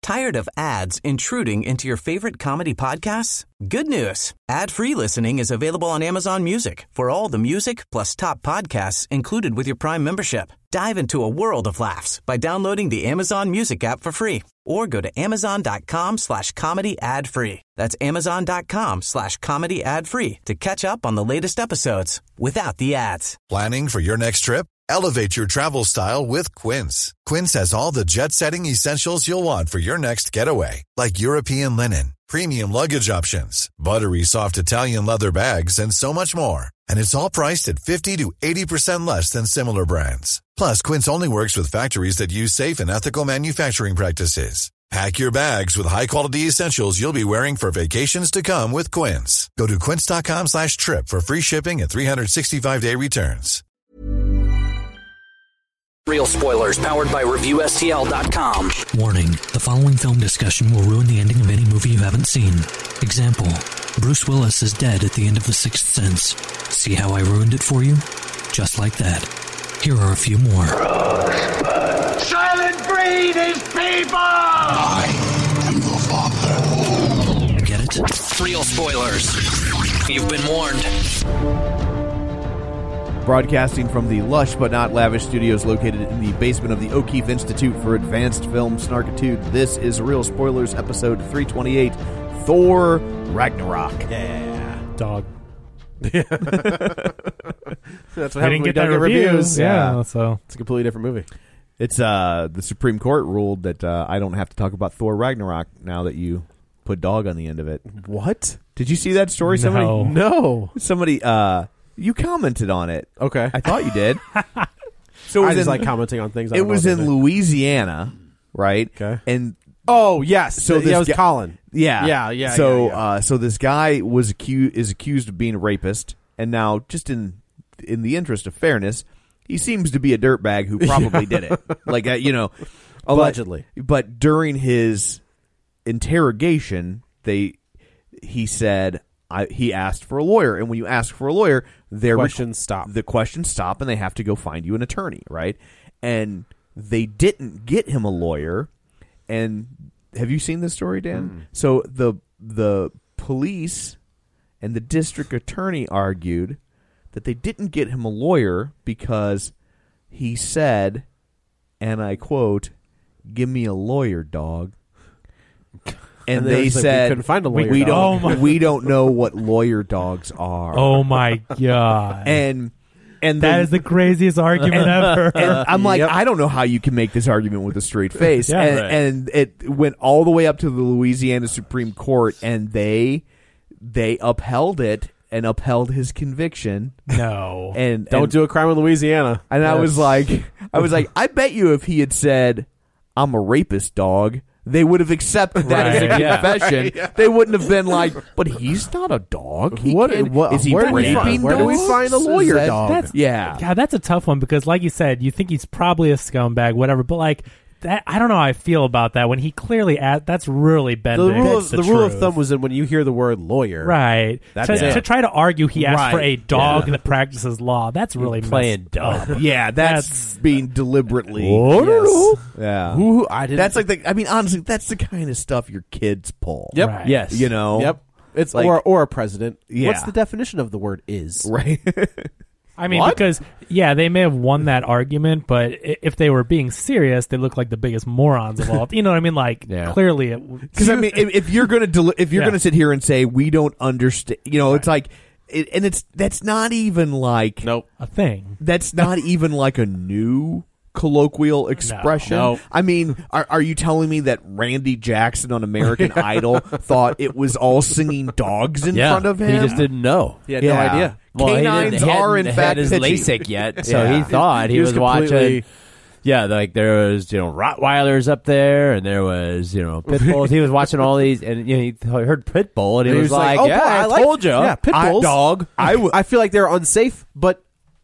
Tired of ads intruding into your favorite comedy podcasts? Good news. Ad-free listening is available on Amazon Music for all the music plus top podcasts included with your Prime membership. Dive into a world of laughs by downloading the Amazon Music app for free or go to amazon.com/comedy ad-free. That's amazon.com/comedy ad-free to catch up on the latest episodes without the ads. Planning for your next trip? Elevate your travel style with Quince. Quince has all the jet-setting essentials you'll want for your next getaway, like European linen, premium luggage options, buttery soft Italian leather bags, and so much more. And it's all priced at 50 to 80% less than similar brands. Plus, Quince only works with factories that use safe and ethical manufacturing practices. Pack your bags with high-quality essentials you'll be wearing for vacations to come with Quince. Go to quince.com/trip for free shipping and 365-day returns. Real spoilers powered by ReviewSTL.com. Warning, the following film discussion will ruin the ending of any movie you haven't seen. Example, Bruce Willis is dead at the end of The Sixth Sense. See how I ruined it for you? Just like that. Here are a few more. Silent breed is people! I am your father. Get it? Real spoilers. You've been warned. Broadcasting from the lush but not lavish studios located in the basement of the O'Keefe Institute for Advanced Film Snarkitude, this is Real Spoilers, episode 328, Thor Ragnarok. Yeah. Dog. That's what I happens didn't when get you that don't get reviews. Yeah, so It's a completely different movie. It's the Supreme Court ruled that I don't have to talk about Thor Ragnarok now that you put dog on the end of it. What? Did you see that story? No. Somebody you commented on it. Okay. I thought you did. So I just like commenting on things. It was in Louisiana, right? Okay. And oh yes, so that was Colin. Yeah. So this guy is accused of being a rapist, and now just in the interest of fairness, he seems to be a dirtbag who probably did it. Like Allegedly. But during his interrogation, he said he asked for a lawyer, and when you ask for a lawyer, the questions stop, and they have to go find you an attorney, right? And they didn't get him a lawyer. And have you seen this story, Dan? So the police and the district attorney argued that they didn't get him a lawyer because he said, and I quote, "Give me a lawyer, dog." And they said, we couldn't find a lawyer. We don't know what lawyer dogs are. Oh my god! And that is the craziest argument ever. And I'm like, I don't know how you can make this argument with a straight face. Yeah, right. And it went all the way up to the Louisiana Supreme Court, and they upheld it and upheld his conviction. No, and don't do a crime in Louisiana. And I was like, I bet you if he had said, "I'm a rapist, dog," they would have accepted that as a confession. Yeah. They wouldn't have been like, "But he's not a dog. Is he where raping do we dogs?" find a lawyer dog? God, that's a tough one because, like you said, you think he's probably a scumbag, whatever. But like that, I don't know how I feel about that when he clearly that's really bending. The rule of thumb was that when you hear the word lawyer, right? To try to argue he asked for a dog that practices law, that's really playing dumb. Yeah, that's being deliberately. Yeah, that's honestly, that's the kind of stuff your kids pull. Yep. Right. Yes. Yep. It's like, or a president. Yeah. What's the definition of the word is? Right. I mean, because they may have won that argument, but if they were being serious, they look like the biggest morons of all. You know what I mean? Like clearly, because I mean, if you're gonna sit here and say we don't understand, it's like, that's not even like a thing. That's not even like a new colloquial expression. No. I mean, are you telling me that Randy Jackson on American Idol thought it was all singing dogs in front of him? He just didn't know. He had no idea. Well, Canines are in fact his pitching. LASIK yet, so he thought he was completely... watching. Yeah, like there was Rottweilers up there, and there was pit bulls. He was watching all these, and he heard pit bull, and he was like, "Oh, "Yeah, boy, I told you, yeah, pit bulls, dog." I feel like they're unsafe, but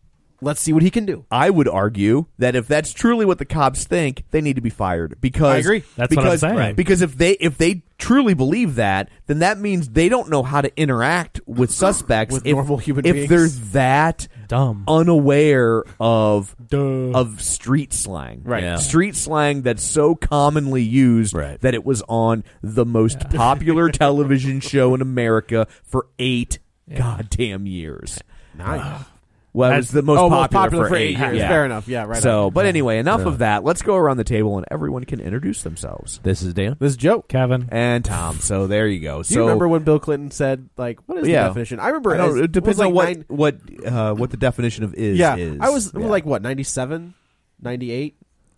Let's see what he can do. I would argue that if that's truly what the cops think, they need to be fired. Because I agree. That's what I'm saying. Right. Because if they truly believe that, then that means they don't know how to interact with suspects With normal human if beings. they're that Dumb. unaware of street slang. Right. Yeah. Street slang that's so commonly used Right. that it was on the most popular television show in America for 8 goddamn years. Nice. Well, it was the most popular for 8 8 years. Yeah. Fair enough. Yeah, right. So, on. but anyway, enough of that. Let's go around the table and everyone can introduce themselves. This is Dan. This is Joe. Kevin. And Tom. So there you go. Do you remember when Bill Clinton said, like, what is the definition? I remember it depends on like what the definition of is. Yeah, is. I was Yeah. like, what, 97, 98?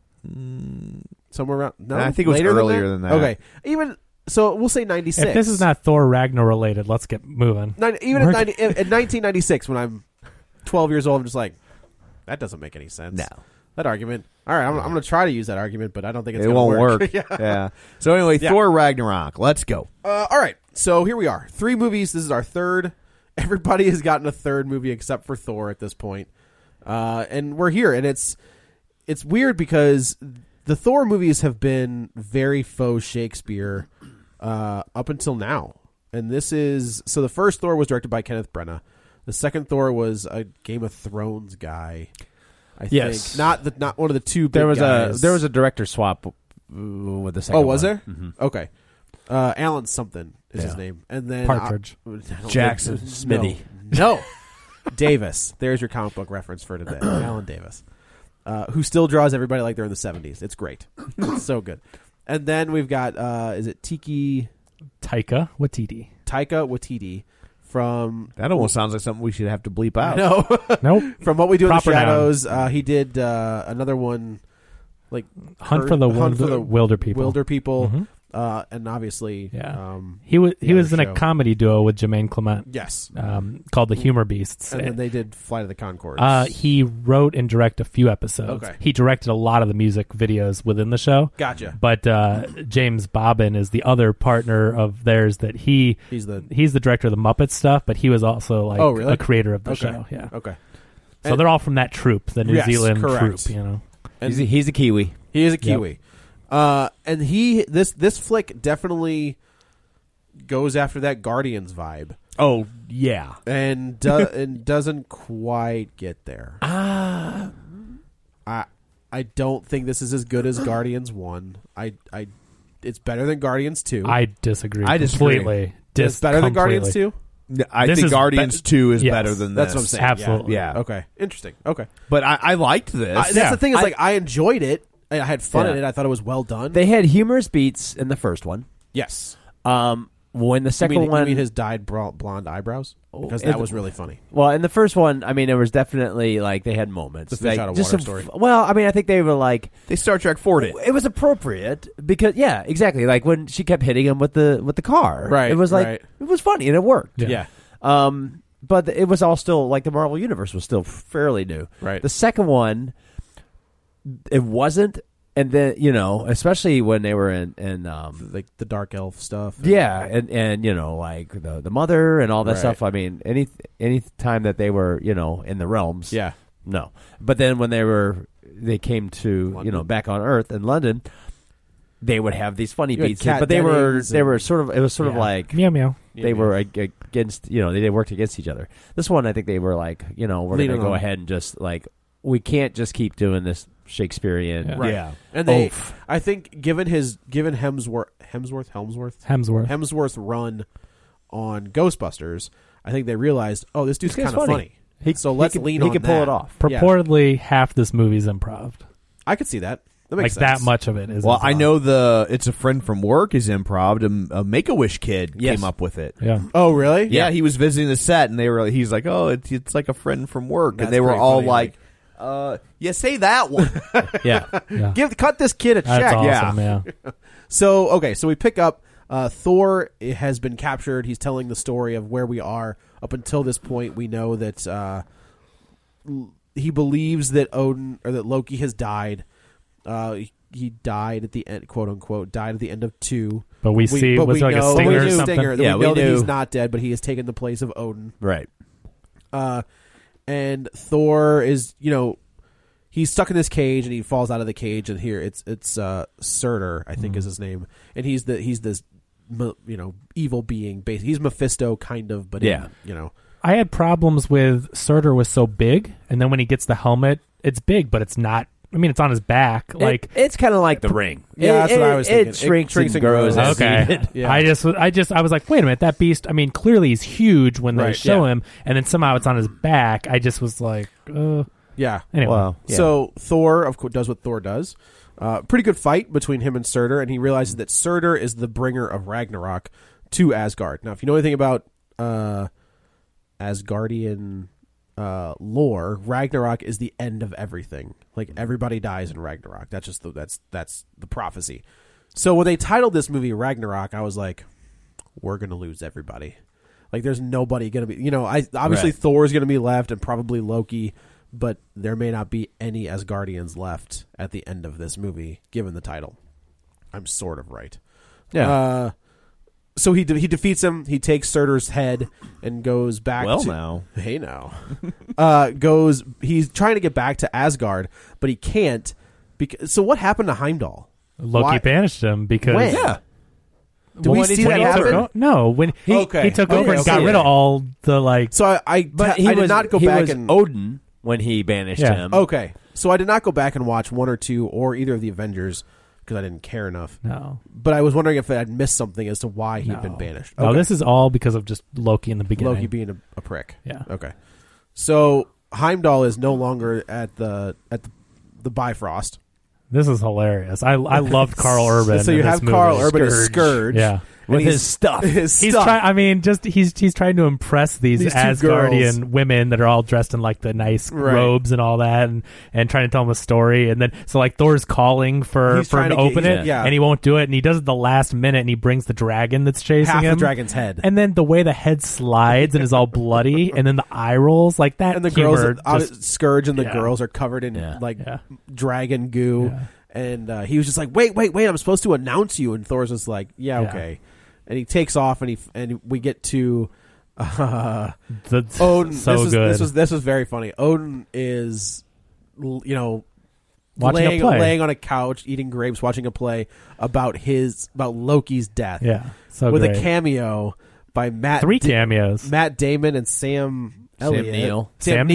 Somewhere around. No, I think it was later earlier than that. Okay, even so, we'll say 96. If this is not Thor Ragnar related, let's get moving. Even at 1996, when I'm 12 years old, I'm just like, that doesn't make any sense. No. That argument. All right, I'm going to try to use that argument, but I don't think it's It going to won't work. yeah. So anyway, Yeah. Thor Ragnarok. Let's go. All right, so here we are. 3 movies. This is our third. Everybody has gotten a third movie except for Thor at this point. And we're here, and it's weird because the Thor movies have been very faux Shakespeare up until now. And this is... So the first Thor was directed by Kenneth Branagh. The second Thor was a Game of Thrones guy, I Yes. think. Not one of the two big There was guys. a director swap with the second. Oh, was one. there? Okay. Alan something is his Yeah. name. And then Partridge. Jackson. Smithy. No. Davis. There's your comic book reference for today. Alan Davis. Who still draws everybody like they're in the 70s. It's great. It's so good. And then we've got, is it Taika Waititi from... That almost sounds like something we should have to bleep out. No. Nope. From What We Do Proper in the noun. Shadows. He did another one, like... Hunt for the Wilder People. Wilder People. Mhm. And obviously... Yeah. He was in a show. comedy duo with Jermaine Clement. Yes. Called The Humor Beasts. And then they did Flight of the Conchords. He wrote and directed a few episodes. Okay. He directed a lot of the music videos within the show. Gotcha. But James Bobbin is the other partner of theirs that he's the director of the Muppet stuff, but he was also like really? a creator of the Okay. show. Yeah. Okay. So they're all from that troupe, the New Yes, Zealand correct. troupe, you know. And He's a Kiwi. he is a Kiwi. And this flick definitely goes after that Guardians vibe. Oh, yeah. And and doesn't quite get there. I don't think this is as good as Guardians 1. It's better than Guardians 2. I disagree. I disagree. completely. It's better than Guardians 2? I This think is Guardians 2 is yes. better than That's this. what I'm saying. Absolutely. Yeah. Okay. Interesting. Okay. But I liked this. That's the thing is, I enjoyed it. I had fun Yeah. in it. I thought it was well done. They had humorous beats in the first one. yes. When the second you one, mean his dyed blonde eyebrows? Because that was really funny. well, in the first one, I mean, it was definitely like they had moments. The fish like, out of just water some- story. Well, I mean, I think they were like They Star Trek Ford it. it was appropriate because exactly. Like when she kept hitting him with the car, Right, It was like right. it was funny and it worked. Yeah. But it was all still like the Marvel Universe was still fairly new. Right. The second one, it wasn't, and then especially when they were in Like the dark elf stuff. and like the mother and all that Right. stuff. I mean, any time that they were in the realms, Yeah. no. But then when they came to London. back on Earth in London, they would have these funny You had beats, Kat but they were Dennings sort of it was sort of Yeah. like Meow meow. they were against they worked against each other. This one, I think they were like we're going Leaning to go on. ahead and just like we can't just keep doing this Shakespearean. Yeah. Right. Yeah. And they, Oof. I think, given Hemsworth run on Ghostbusters, I think they realized, oh, this dude's This kind guy's of funny. So let's lean on He can that. pull it off. Yeah. Purportedly, half this movie's improv. I could see that. That Like makes sense. that much of it is. Well, I improv. know It's a Friend from Work is improv. A Make-A-Wish kid Yes. came up with it. Yeah. Oh, really? Yeah, he was visiting the set, and he's like, "Oh, it's like a friend from work," That's and they were pretty all funny, like, "Yeah, say that one." Yeah. Yeah. Cut this kid a That's check. awesome. Yeah. So, okay, so we pick up Thor has been captured. He's telling the story of where we are. Up until this point, we know that he believes that Odin or that Loki has died. He died at the end, quote unquote, died at the end of 2. But we see was it like a stinger or something? Stinger, Yeah, we know we that knew. he's not dead, but he has taken the place of Odin. Right. and Thor is, he's stuck in this cage and he falls out of the cage, and here it's Surtur, I think is his name, and he's this evil being. Basically, he's Mephisto kind of, but I had problems with Surtur was so big, and then when he gets the helmet, it's big, but it's not. I mean, it's on his back. It's kind of like the ring. Yeah, that's what I was thinking. It shrinks and grows. Okay. Yeah. I was like, wait a minute, that beast. I mean, clearly he's huge when they show him, and then somehow it's on his back. I just was like, yeah. Anyway, well, yeah. So Thor, of course, does what Thor does. Pretty good fight between him and Surtur, and he realizes that Surtur is the bringer of Ragnarok to Asgard. Now, if you know anything about Asgardian lore, Ragnarok is the end of everything. Like, everybody dies in Ragnarok. That's just that's the prophecy. So when they titled this movie Ragnarok, I was like, we're gonna lose everybody. Like, there's nobody gonna be. Obviously Thor is gonna be left, and probably Loki, but there may not be any Asgardians left at the end of this movie, given the title. I'm sort of right. Yeah. So he defeats him. He takes Surtur's head and goes back. Hey now, He's trying to get back to Asgard, but he can't. So what happened to Heimdall? Loki banished him because when? Yeah. Did we see that happen? No, when he took over and got rid of all the So I did not go back and Odin when he banished him. Okay, so I did not go back and watch 1 or 2 or either of the Avengers, because I didn't care enough. No. But I was wondering if I'd missed something as to why he'd been banished. No, this is all because of just Loki in the beginning. Loki being a prick. Yeah. Okay. So Heimdall is no longer at the Bifrost. This is hilarious. I loved Karl Urban. So you have Karl Urban as Scourge. Yeah. With his stuff. He's trying to impress these Asgardian women that are all dressed in like the nice robes and all that, and trying to tell them a story. And then Thor's calling for him to open it, and he won't do it. And he does it the last minute, and he brings the dragon that's chasing him. Half the dragon's head. And then the way the head slides and is all bloody, and then the eye rolls like that. And the girls, Scourge and the girls are covered in dragon goo. Yeah. And he was just like, wait, I'm supposed to announce you. And Thor's just like, okay. And he takes off, and we get to Odin. This was very funny. Odin is, laying on a couch, eating grapes, watching a play about Loki's death. Yeah, so with great. A cameo by three cameos: Matt Damon and Sam Neill as and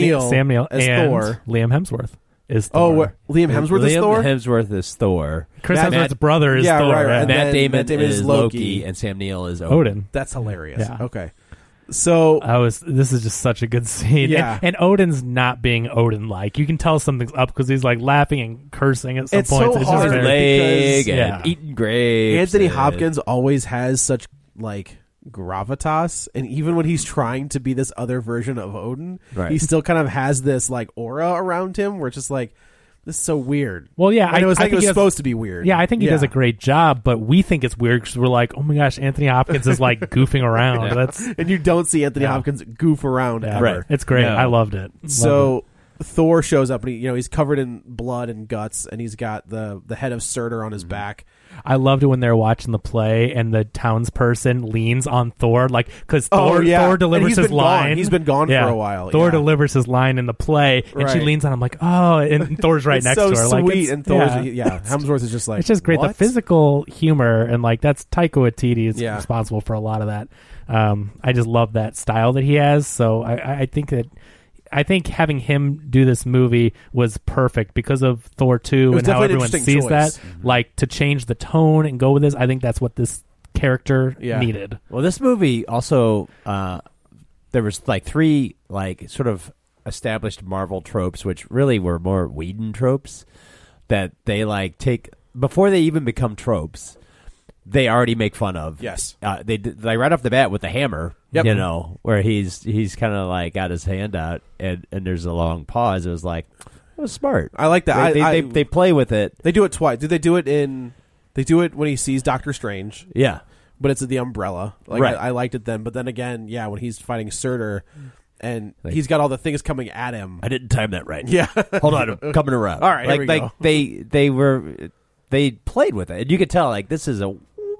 Thor. Liam Hemsworth is Thor. Liam Hemsworth is Thor? Liam Hemsworth is Thor. Chris Hemsworth's brother is Thor. Right. Yeah. Matt Damon is Loki, and Sam Neill is Odin. That's hilarious. Yeah. Okay. So this is just such a good scene. Yeah. And Odin's not being Odin-like. You can tell something's up because he's like laughing and cursing at some points. So hard and eating grapes. Anthony Hopkins always has such gravitas, and even when he's trying to be this other version of Odin, he still kind of has this aura around him where it's just like, this is so weird. Well, yeah, I think it was supposed to be weird. Yeah, I think he does a great job, but we think it's weird because we're like, oh my gosh, Anthony Hopkins is goofing around. And you don't see Anthony Hopkins goof around ever. Right. It's great. I loved it. Thor shows up, and he's covered in blood and guts, and he's got the head of Surtur on his back. I loved it when they're watching the play and the townsperson leans on Thor, because Thor delivers his line. He's been gone for a while. Thor delivers his line in the play, and she leans on him and Thor's right next to her. So sweet, and Thor's Hemsworth is just like, it's just great. What? The physical humor, and that's Taika Waititi is responsible for a lot of that. I just love that style that he has. So I think having him do this movie was perfect because of Thor 2 and how everyone sees that. To change the tone and go with this, I think that's what this character needed. Well, this movie also, there was 3 sort of established Marvel tropes, which really were more Whedon tropes that they take before they even become tropes. They already make fun of. Yes. They right off the bat with the hammer. Yep. Where he's kind of got his hand out and there's a long pause. It was it was smart. I like that. They play with it. They do it twice. Did they do it they do it when he sees Doctor Strange. Yeah. But it's the umbrella. Right. I liked it then. But then again, when he's fighting Surtur and he's got all the things coming at him. I didn't time that right. Yeah. Hold on. I'm coming around. All right, here we go. They played with it. And you could tell this is a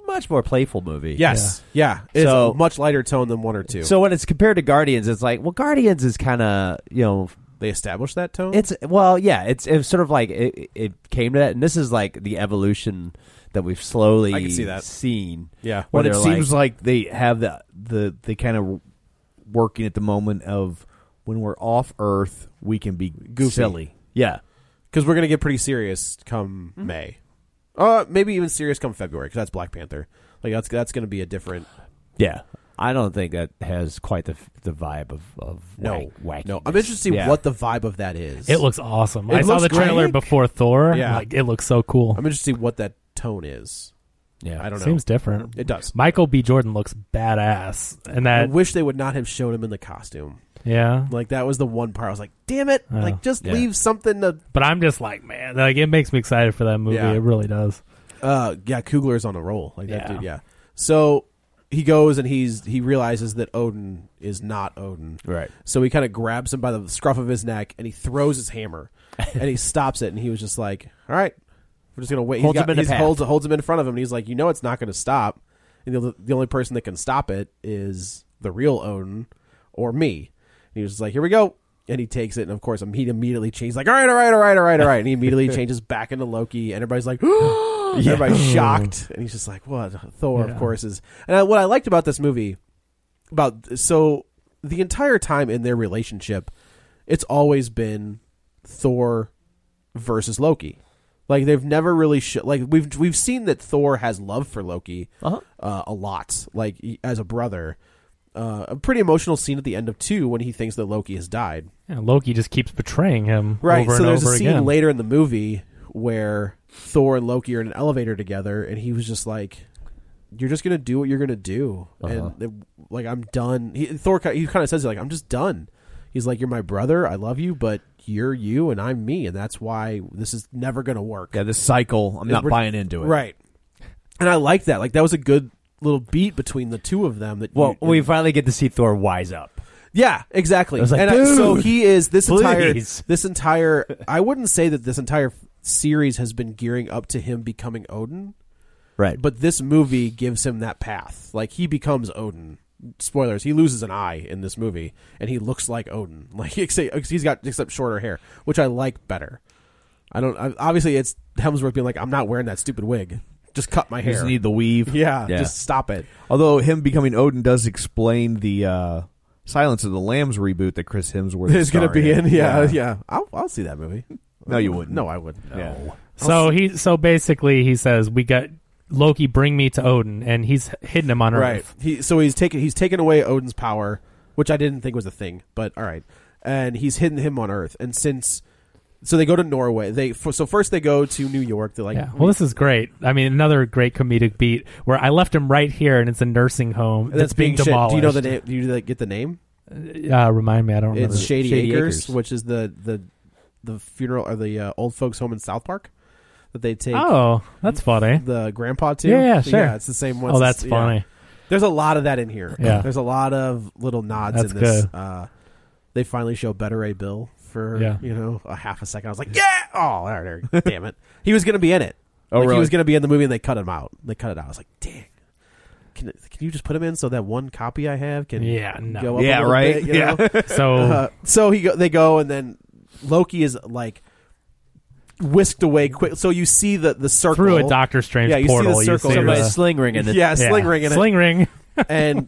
much more playful movie. Yes, yeah. It's a much lighter tone than 1 or 2. So when it's compared to Guardians, it's like, well, Guardians is kind of, they established that tone. It's it's sort of like it came to that, and this is like the evolution that we've slowly I can see that. seen. Yeah, when it seems like they have the kind of working at the moment of when we're off Earth, we can be goofy. Silly. Yeah, because we're gonna get pretty serious come May. Maybe even serious come February, because that's Black Panther. Like that's going to be a different. Yeah, I don't think that has quite the vibe of wacky. No, I'm interested to see what the vibe of that is. It looks awesome. I saw the trailer before Thor. Yeah, like it looks so cool. I'm interested to see what that tone is. Yeah, I don't know. Seems different. It does. Michael B. Jordan looks badass, and that I wish they would not have shown him in the costume. Yeah, like that was the one part I was like, damn it! Like just leave something to. But I'm just like, man, like it makes me excited for that movie. Yeah. It really does. Coogler's on a roll like that dude. Yeah. So he goes and he realizes that Odin is not Odin. Right. So he kind of grabs him by the scruff of his neck and he throws his hammer and he stops it, and he was just like, all right, we're just gonna wait. Holds him in front of him, and he's like, it's not going to stop. And the only person that can stop it is the real Odin or me. And he was just like, here we go. And he takes it, and of course, he immediately changes, like, all right. And he immediately changes back into Loki, and everybody's like, everybody's shocked. And he's just like, what? Thor, of course, is. And what I liked about this movie, so the entire time in their relationship, it's always been Thor versus Loki. Like, they've never really like we've seen that Thor has love for Loki a lot, like as a brother. A pretty emotional scene at the end of 2 when he thinks that Loki has died. Yeah, Loki just keeps betraying him. Right. Over so and there's over a scene again. later in the movie where Thor and Loki are in an elevator together, and he was just like, "You're just gonna do what you're gonna do," and like, I'm done. Thor kind of says it, like, "I'm just done." He's like, "You're my brother. I love you, but you're you and I'm me, and that's why this is never gonna work." Yeah, this cycle, I'm not buying into it. Right. And I like that. Like, that was a good little beat between the two of them. We finally get to see Thor wise up. Yeah, exactly. I was like, so he is this please. entire. I wouldn't say that this entire series has been gearing up to him becoming Odin, right? But this movie gives him that path. Like, he becomes Odin. Spoilers: he loses an eye in this movie, and he looks like Odin. Like, he's got except shorter hair, which I like better. Obviously, it's Hemsworth being like, "I'm not wearing that stupid wig. Just cut my hair. Just need the weave." Yeah, just stop it. Although him becoming Odin does explain the Silence of the Lambs reboot that Chris Hemsworth is going to be in. Yeah. I'll see that movie. No, you wouldn't. No, I wouldn't. No. Yeah. So basically he says, we got Loki, bring me to Odin, and he's hidden him on Earth. Right. He's taken away Odin's power, which I didn't think was a thing, but all right. And he's hidden him on Earth. And so they go to Norway. So first they go to New York. They're like, well, this is great. I mean, another great comedic beat where I left him right here, and it's a nursing home that's being demolished. Do you know the name? Do you get the name? Remind me. I don't remember. It's Shady Acres, which is the funeral or the old folks home in South Park that they take. Oh, that's funny. The grandpa to. Yeah, sure. Yeah, it's the same one. Oh, that's funny. Yeah. There's a lot of that in here. Yeah. There's a lot of little nods that's in this. Good. They finally show Better Ray Bill for a half a second. I was like, yeah! Oh, there, damn it. He was going to be in it. Really? He was going to be in the movie, and they cut him out. They cut it out. I was like, dang. Can you just put him in so that one copy I have can go up a little bit, you know? So they go, and then Loki is like whisked away quick. So you see the circle through a Doctor Strange portal. See the circle. Somebody's sling ringing it. Yeah, sling ring in it. Sling ring. And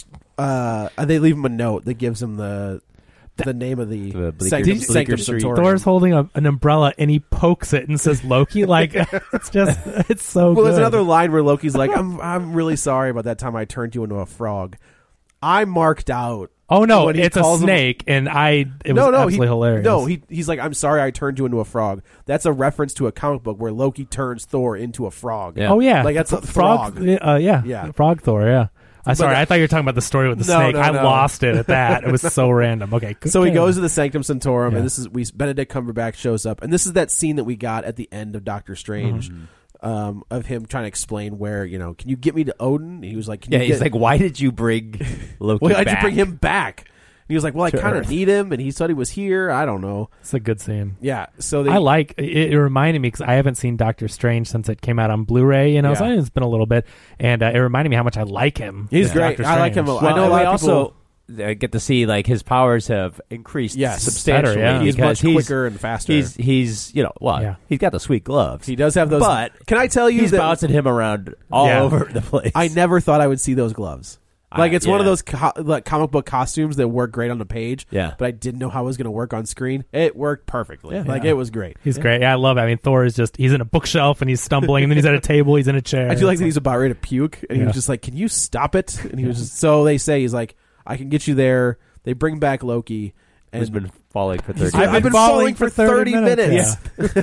they leave him a note that gives him the name of the Sanctum Sanctorum. Thor's holding an umbrella, and he pokes it and says Loki. Like, it's so good. There's another line where Loki's like, I'm really sorry about that time I turned you into a frog. I marked out. Oh no, it's a snake, and it was absolutely hilarious. No, he's like, I'm sorry I turned you into a frog. That's a reference to a comic book where Loki turns Thor into a frog. Yeah. Oh yeah, like that's a frog. Yeah, frog Thor. Yeah. Sorry, I thought you were talking about the story with the snake. I lost it at that. It was so random. Okay, so he goes to the Sanctum Sanctorum, and Benedict Cumberbatch shows up, and this is that scene that we got at the end of Doctor Strange, of him trying to explain where, can you get me to Odin? And he was like, he's like, why did you bring Loki? Why did you bring him back? he was like, well, I kind of need him, and he said he was here. I don't know. It's a good scene. Yeah. So I like it. It reminded me, because I haven't seen Doctor Strange since it came out on Blu-ray. You know, so it's been a little bit, and it reminded me how much I like him. He's great. I like him. I know a lot of people get to see like his powers have increased substantially. Better, he's much quicker and faster. He's he's got the sweet gloves. He does have those. But can I tell you, he's bouncing him around all over the place. I never thought I would see those gloves. Like it's one of those like comic book costumes that work great on the page. Yeah, but I didn't know how it was going to work on screen. It worked perfectly. It was great. He's great. Yeah, I love it. I mean, Thor is he's in a bookshelf and he's stumbling, and then he's at a table. He's in a chair. I feel like he's about ready to puke, and he was just like, "Can you stop it?" And he was just so they say he's like, "I can get you there." They bring back Loki. And who's been falling for 30 I've been falling for 30 minutes.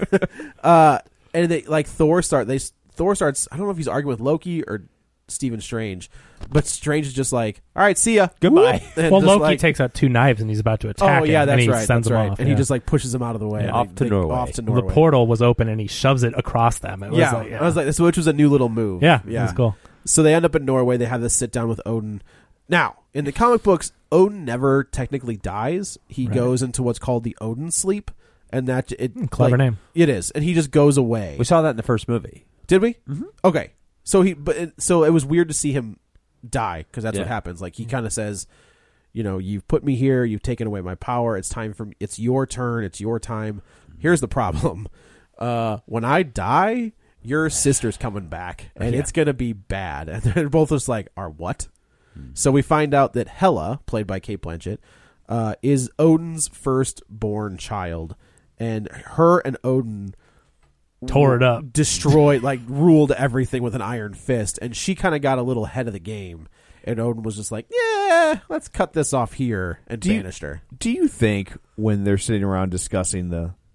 Yeah. And they like Thor starts. I don't know if he's arguing with Loki or Stephen Strange, but Strange is just like, all right, see ya, goodbye. Well, Loki takes out 2 knives and he's about to attack. Oh yeah, him, that's and he right. Sends that's him right. off, and he just like pushes him out of the way, off to Norway. The portal was open and he shoves it across them. It was I was like, which was a new little move. Yeah, it was cool. So they end up in Norway. They have this sit down with Odin. Now, in the comic books, Odin never technically dies. He goes into what's called the Odin sleep, and that clever name. It is, and he just goes away. We saw that in the first movie. Did we? Mm-hmm. Okay, so it was weird to see him die, because that's what happens. Like he kind of says, you've put me here, you've taken away my power. It's time for it's your turn. It's your time. Here's the problem: when I die, your sister's coming back, and it's gonna be bad. And they're both just like, "Are what?" So we find out that Hela, played by Cate Blanchett, is Odin's firstborn child, and her and Odin tore it up, destroyed, like ruled everything with an iron fist, and she kind of got a little ahead of the game, and Odin was just like, yeah, let's cut this off here, and banished her. Do you think when they're sitting around discussing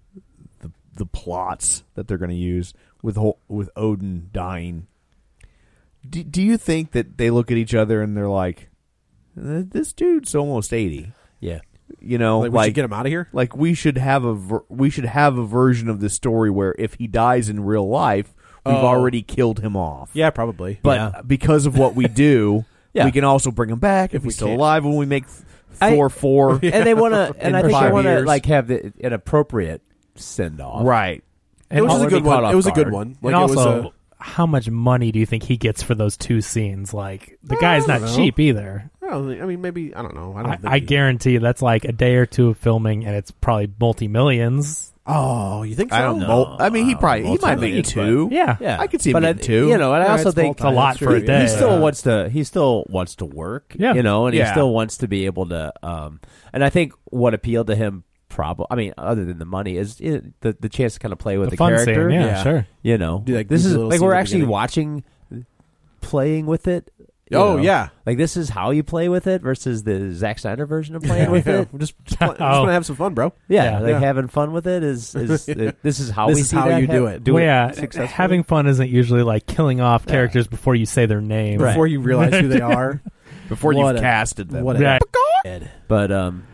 the plots that they're going to use with Odin dying, do you think that they look at each other and they're like, this dude's almost 80? Yeah. Like we should get him out of here? Like we should have a version of this story where if he dies in real life, we've already killed him off. Yeah, probably. But because of what we do, we can also bring him back if he's still alive when we make Thor 4. And they want to, and I think they want to like have an appropriate send off, right? And it was a good one. It was a good one. Like, and also, how much money do you think he gets for those 2 scenes? Like the guy's not cheap either. Well, I mean, maybe I don't know. I guarantee that's like a day or 2 of filming, and it's probably multi-millions. Oh, you think so? I don't know. I mean, he might make 2. Yeah, I could see him making 2. And I also think it's a lot for a day. He still wants to work. Yeah, and he still wants to be able to. And I think what appealed to him, other than the money, is the chance to kind of play with the character. Scene, yeah, sure. This is like we're actually watching, playing with it. Yeah, like this is how you play with it versus the Zack Snyder version of playing with it. We're just gonna have some fun, bro. Having fun with it is this is how this is how you do it. Having fun isn't usually like killing off characters before you say their name, before you realize who they are, before you've casted them. But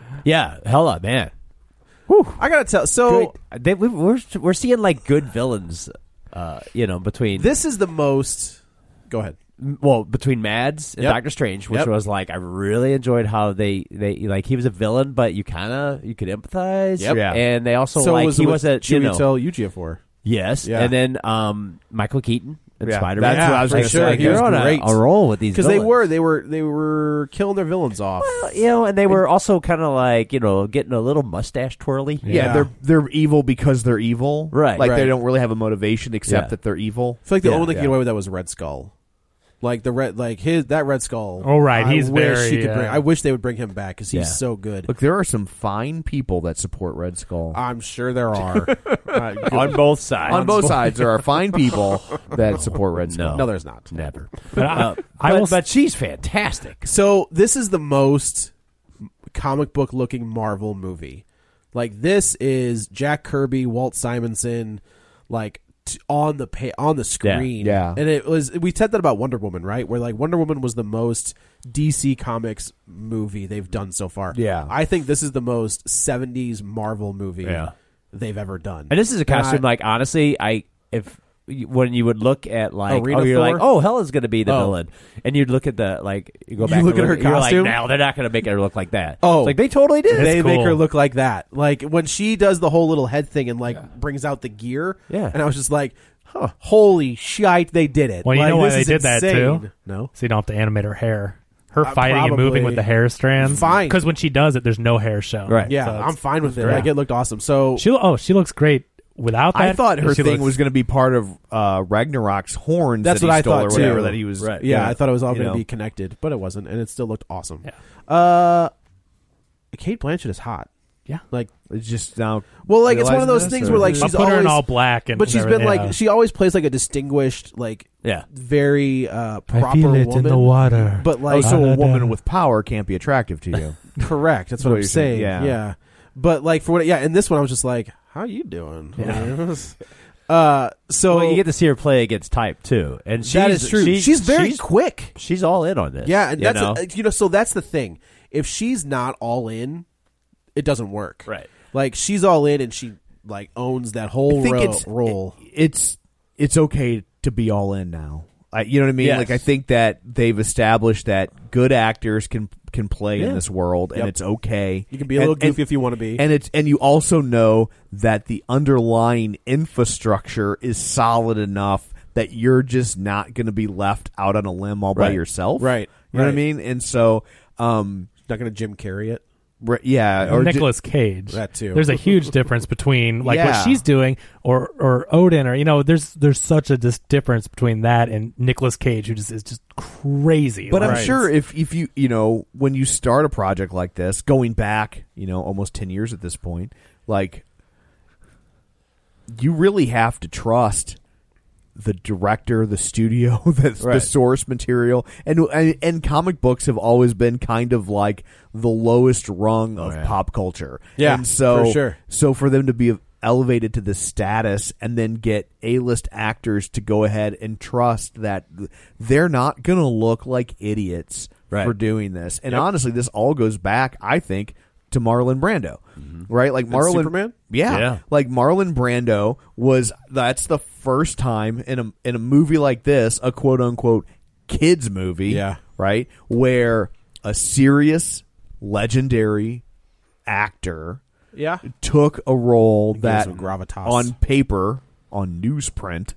Hela, man. Whew. I gotta tell. So we're seeing like good villains, between. This is the most. Go ahead. Well, between Mads and Doctor Strange, which was like I really enjoyed how they like he was a villain, but you could empathize. Yep. Yeah. And they also he was a Chiwetel Ejiofor. Yes. Yeah. And then Michael Keaton and Spider-Man. That's what I was going to say. He was on a roll with these because they were killing their villains off. Well, and they were also kind of like getting a little mustache twirly. Yeah, they're evil because they're evil. Right. Like they don't really have a motivation except that they're evil. I feel like the only thing to get away with that was Red Skull. Like the that Red Skull. Oh right, I wish they would bring him back because he's so good. Look, there are some fine people that support Red Skull. I'm sure there are on both sides. On both sides, there are fine people that support Red Skull. No, there's not. Never. But she's fantastic. So this is the most comic book looking Marvel movie. Like this is Jack Kirby, Walt Simonson, like. On the screen, yeah. And we said that about Wonder Woman, right? Where like Wonder Woman was the most DC Comics movie they've done so far. Yeah, I think this is the most 70s Marvel movie they've ever done. And this is a costume, like honestly, if when you would look at like, Arena you're Thor? like, oh, Hela's going to be the villain, and you'd look at the you go back, look and at her you're costume? like, no, they're not going to make her look like that. Oh. It's like they totally did. They make cool. her look like that. Like when she does the whole little head thing and brings out the gear. Yeah. And I was just like, holy shite, they did it. Well, you Like, know why this they is did that insane. too? No. So you don't have to animate her hair. Her fighting and probably. moving with the hair strands. Fine. Because when she does it, there's no hair shown. Right. Yeah, So it's- I'm fine with it. great. Like it looked awesome. So She looks great without that. I thought her She thing looks- was going to be part of Ragnarok's horns. That's that what he I stole thought or whatever, too. That he was. Right. yeah, gonna, I thought it was all you going to know. be connected, but it wasn't, and it still looked awesome. Yeah. Kate Blanchett is hot. Yeah. Like, It's just now. well, like it's one of realizing those this, things or- where like I'll she's put her always, in all black, and but she's been everything, like she always plays like a distinguished, like Yeah. very proper I feel it woman. in the water. But like, So a Da-da-da. woman with power can't be attractive to you. correct. That's what what I'm you're saying, saying. yeah. But like for what, in this one I was just like, how you doing? Yeah. So Well, you get to see her play against Type too, and that is true. She's very quick. She's all in on this. Yeah, and you that's know? so that's the thing. If she's not all in, it doesn't work. Right. Like she's all in and she like owns that whole I think role. It's okay to be all in now. You know what I mean? Yes. Like I think that they've established that good actors can play in Yeah. this world, Yep. and it's okay. You can be a little goofy if you want to be. and you also know that the underlying infrastructure is solid enough that you're just not going to be left out on a limb all by Right. yourself. Right. You know what I Right. mean? And so, Not going to Jim Carrey it. yeah, or Nicolas Cage. That too. There's a huge difference between like Yeah. what she's doing or Odin, or there's such a difference between that and Nicolas Cage, who just is just crazy. But Like, I'm sure if you when you start a project like this, going back, almost 10 years at this point, like you really have to trust the director, the studio, the source material, and comic books have always been kind of like the lowest rung of pop culture. Yeah, and so for sure. So for them to be elevated to this status and then get A-list actors to go ahead and trust that they're not going to look like idiots for doing this. And honestly, this all goes back, I think, to Marlon Brando, right? Like Marlon, Superman? Yeah. Like Marlon Brando that's the first time in a movie like this, a quote unquote kids movie, right, where a serious, legendary actor took a role that some gravitas. on paper, on newsprint,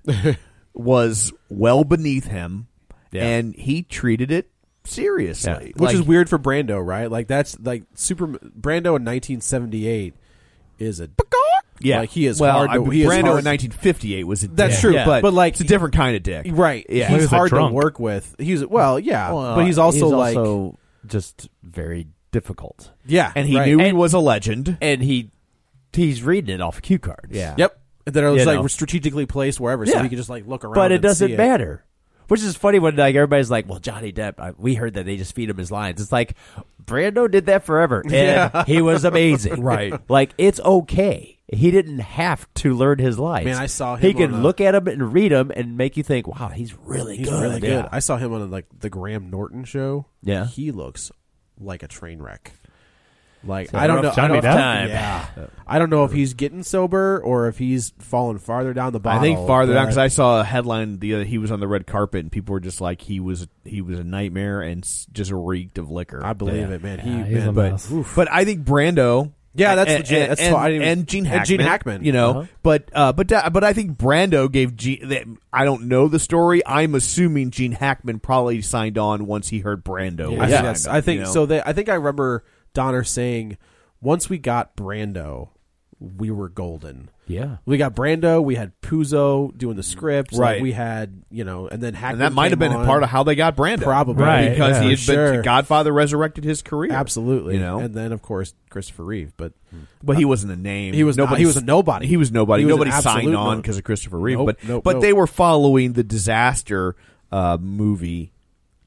was well beneath him, and he treated it seriously. Which is weird for Brando, right? Like that's like Brando in 1978 is a like he is hard to he is Brando hard, in 1958 was a dick. That's true, but like it's a different kind of dick, right? Yeah, He's He was a hard to drunk. work with. He's but he's also just very difficult. and he right. knew he was a legend. And he's reading it off cue cards. Yeah. Yep. That are You like know. strategically placed wherever, so Yeah. you can just like look around. But it and doesn't see matter. Which is funny when like everybody's like, "Well, Johnny Depp, we heard that they just feed him his lines." It's like Brando did that forever, and he was amazing. Right. Like it's okay. He didn't have to learn his lines. Man, I saw him He could on a- look at him and read them and make you think, "Wow, he's really He's good." really good. Yeah. I saw him on like the Graham Norton show. Yeah. He looks like a train wreck. Like So I don't know. rough I don't, time. Yeah. I don't know if he's getting sober or if he's falling farther down the bottle. I think farther down but- because I saw a headline he was on the red carpet and people were just like he was a nightmare and just reeked of liquor. I believe it, man. he's a mess. But I think Brando. Yeah, that's and, legit. That's and, I didn't even- and Gene Hackman. and Gene Hackman. You know, Uh-huh. but I think Brando gave I don't know the story. I'm assuming Gene Hackman probably signed on once he heard Brando. I was think, signed on, I think you know? so. I think I remember Donner saying once we got Brando, we were golden. Yeah. We got Brando. We had Puzo doing the scripts. Right. Like we had, and then Hackman. And that might have been came a part on. of how they got Brando, Probably. Right, because yeah. he had For been sure. Godfather resurrected his career. Absolutely. You know? And then of course Christopher Reeve, but He wasn't a name. He was not- he was a nobody. He was nobody. He was an Nobody signed absolute on no- because of Christopher Reeve. Nope, but nope, but nope. they were following the disaster movie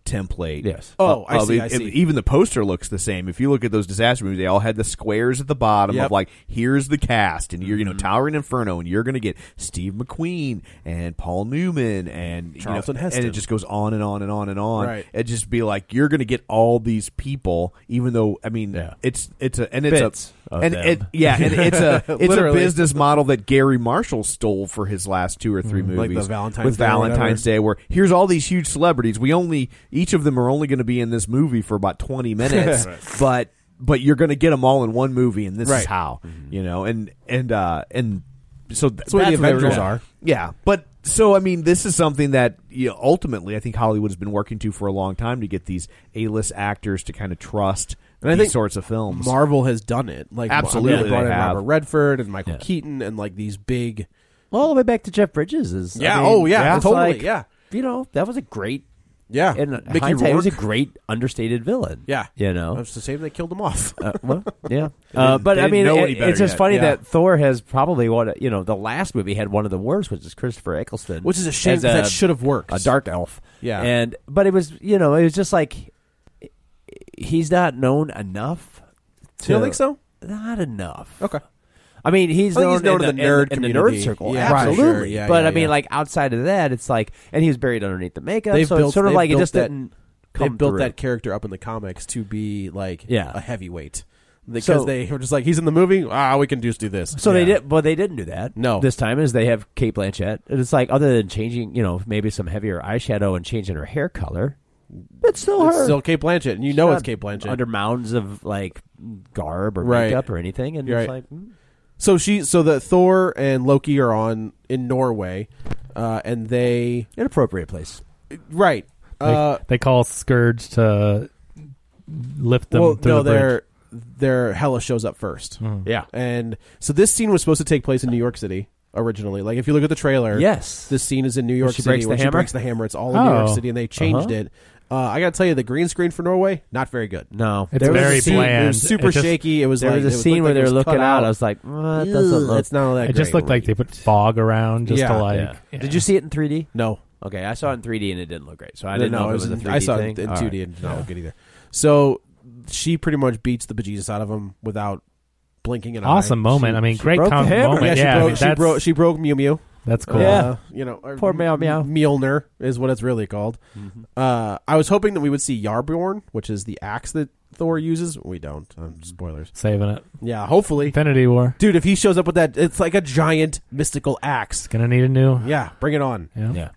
template. Yes. I see. Even the poster looks the same. If you look at those disaster movies, they all had the squares at the bottom of like, here's the cast, and you're Towering Inferno, and you're going to get Steve McQueen and Paul Newman and Charlton Heston, and it just goes on and on and on and on. Right. It just be like you're going to get all these people, even though it's a business model that Gary Marshall stole for his last 2 or 3 movies, like the Valentine's Day Valentine's Day, where here's all these huge celebrities. Each of them are only going to be in this movie for about 20 minutes, but you're going to get them all in one movie, and this is how, and so that's what the Avengers are. Yeah, but so I mean, this is something that ultimately I think Hollywood has been working to for a long time to get these A-list actors to kind of trust these sorts of films. Marvel has done it, like absolutely. They brought in Robert Redford and Michael Keaton and like these big. Well, all the way back to Jeff Bridges totally. Like, that was a great. Yeah, in hindsight, he was a great understated villain. Yeah, it's the same. They killed him off. But I mean, it's just funny that Thor has probably the last movie had one of the worst, which is Christopher Eccleston, which is a shame. That should have worked. A dark elf. Yeah, but it was it was just like he's not known enough. You don't think so? Not enough. Okay. I mean, he's known to the nerd in the community. nerd circle, Yeah, absolutely. sure. Yeah, but I mean, like outside of that, it's like, and he was buried underneath the makeup. It's sort of like it just didn't. They built that character up in the comics to be like a heavyweight because they were just like, he's in the movie. We can just do this. So they did, but they didn't do that. No, this time is they have Cate Blanchett. And it's like other than changing, maybe some heavier eyeshadow and changing her hair color. It's still her. It's still Cate Blanchett, and it's Cate Blanchett under mounds of like garb or makeup or anything, and it's like. So the Thor and Loki are in Norway, and they inappropriate place, right? They call Scourge to lift them through the bridge. Their Hela shows up first. Yeah, and so this scene was supposed to take place in New York City originally. Like if you look at the trailer, yes, this scene is in New York City. When she breaks the hammer, it's all in New York City, and they changed it. I got to tell you, the green screen for Norway, not very good. No, it's very bland. It was super shaky. It was there was a scene where they're looking out. I was like, it doesn't look. It's not that. It just looked like they put fog around just to like. Yeah. Did you see it in 3D? No. Okay, I saw it in 3D and it didn't look great. So I didn't know it was a 3D I saw thing. it in 2D and it did not look good either. So she pretty much beats the bejesus out of him without blinking an eye. Awesome moment. I mean, great moment. Yeah, she broke Mew Mew. That's cool. Poor Meow Meow. Mjolnir is what it's really called. Mm-hmm. I was hoping that we would see Yarborn, which is the axe that Thor uses. We don't. Spoilers. Saving it. Yeah, hopefully. Infinity War. Dude, if he shows up with that, it's like a giant mystical axe. It's gonna need a new. Yeah, bring it on. Yeah.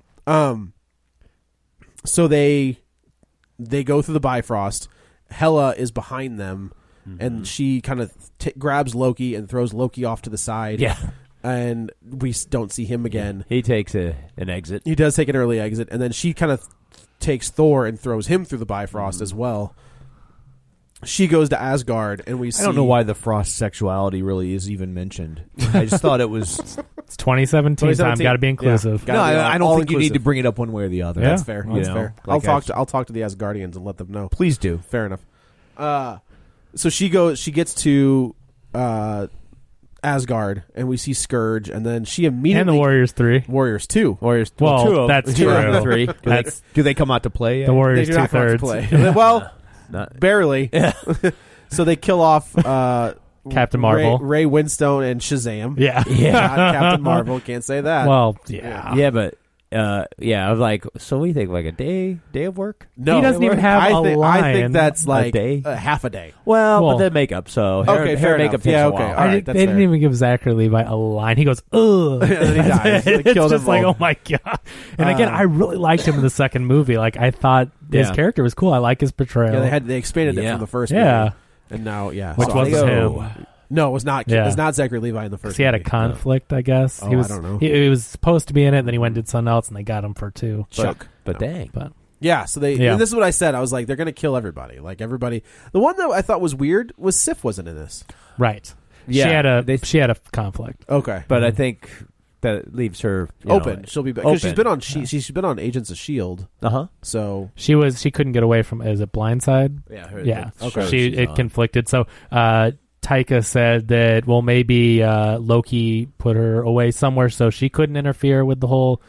So they go through the Bifrost. Hela is behind them, and she kind of grabs Loki and throws Loki off to the side. Yeah. And we don't see him again. He takes an exit. He does take an early exit, and then she kind of takes Thor and throws him through the Bifrost as well. She goes to Asgard, and we see... I don't know why the Frost sexuality really is even mentioned. I just thought it was... It's 2017 time. Got to be inclusive. Yeah, I don't think you need to bring it up one way or the other. Yeah. That's fair. That's fair. Like I'll talk to the Asgardians and let them know. Please do. Fair enough. So she gets to Asgard, and we see Scourge, and then she immediately... And the Warriors 3. Warriors 2. Warriors 2. Well, that's true. 3. Do they come out to play? The Warriors they do not come out to 2/3. play. Well, barely. Yeah. So they kill off... Captain Marvel, Ray Winstone, and Shazam. Yeah, Not Captain Marvel. Can't say that. Well, yeah, but I was like, so what do you think? Like a day of work? No, he doesn't even have a line. I think that's like a day, half a day. Well, but then makeup. So hair makeup takes a while. All right, they didn't even give Zachary Levi a line. He goes, ugh. And then he dies. It's just like, oh my god. And again, I really liked him in the second movie. Like I thought his character was cool. I like his portrayal. Yeah, they expanded it from the first movie. Yeah. And now, which was him. No, it was not. Yeah. It was not Zachary Levi in the first. He had a conflict, I guess. Oh, he was, I don't know. He was supposed to be in it, and then he went and did something else, and they got him for 2. Chuck. But dang. But yeah, so they. And this is what I said. I was like, they're going to kill everybody. Like everybody. The one that I thought was weird was Sif wasn't in this. Right. Yeah. She had a conflict. Okay, but I think that leaves her open. She'll be back because she's been on. She's been on Agents of S.H.I.E.L.D. So she couldn't get away from. Is it Blindside? Yeah. Okay. It conflicted. So Taika said that maybe Loki put her away somewhere so she couldn't interfere with the whole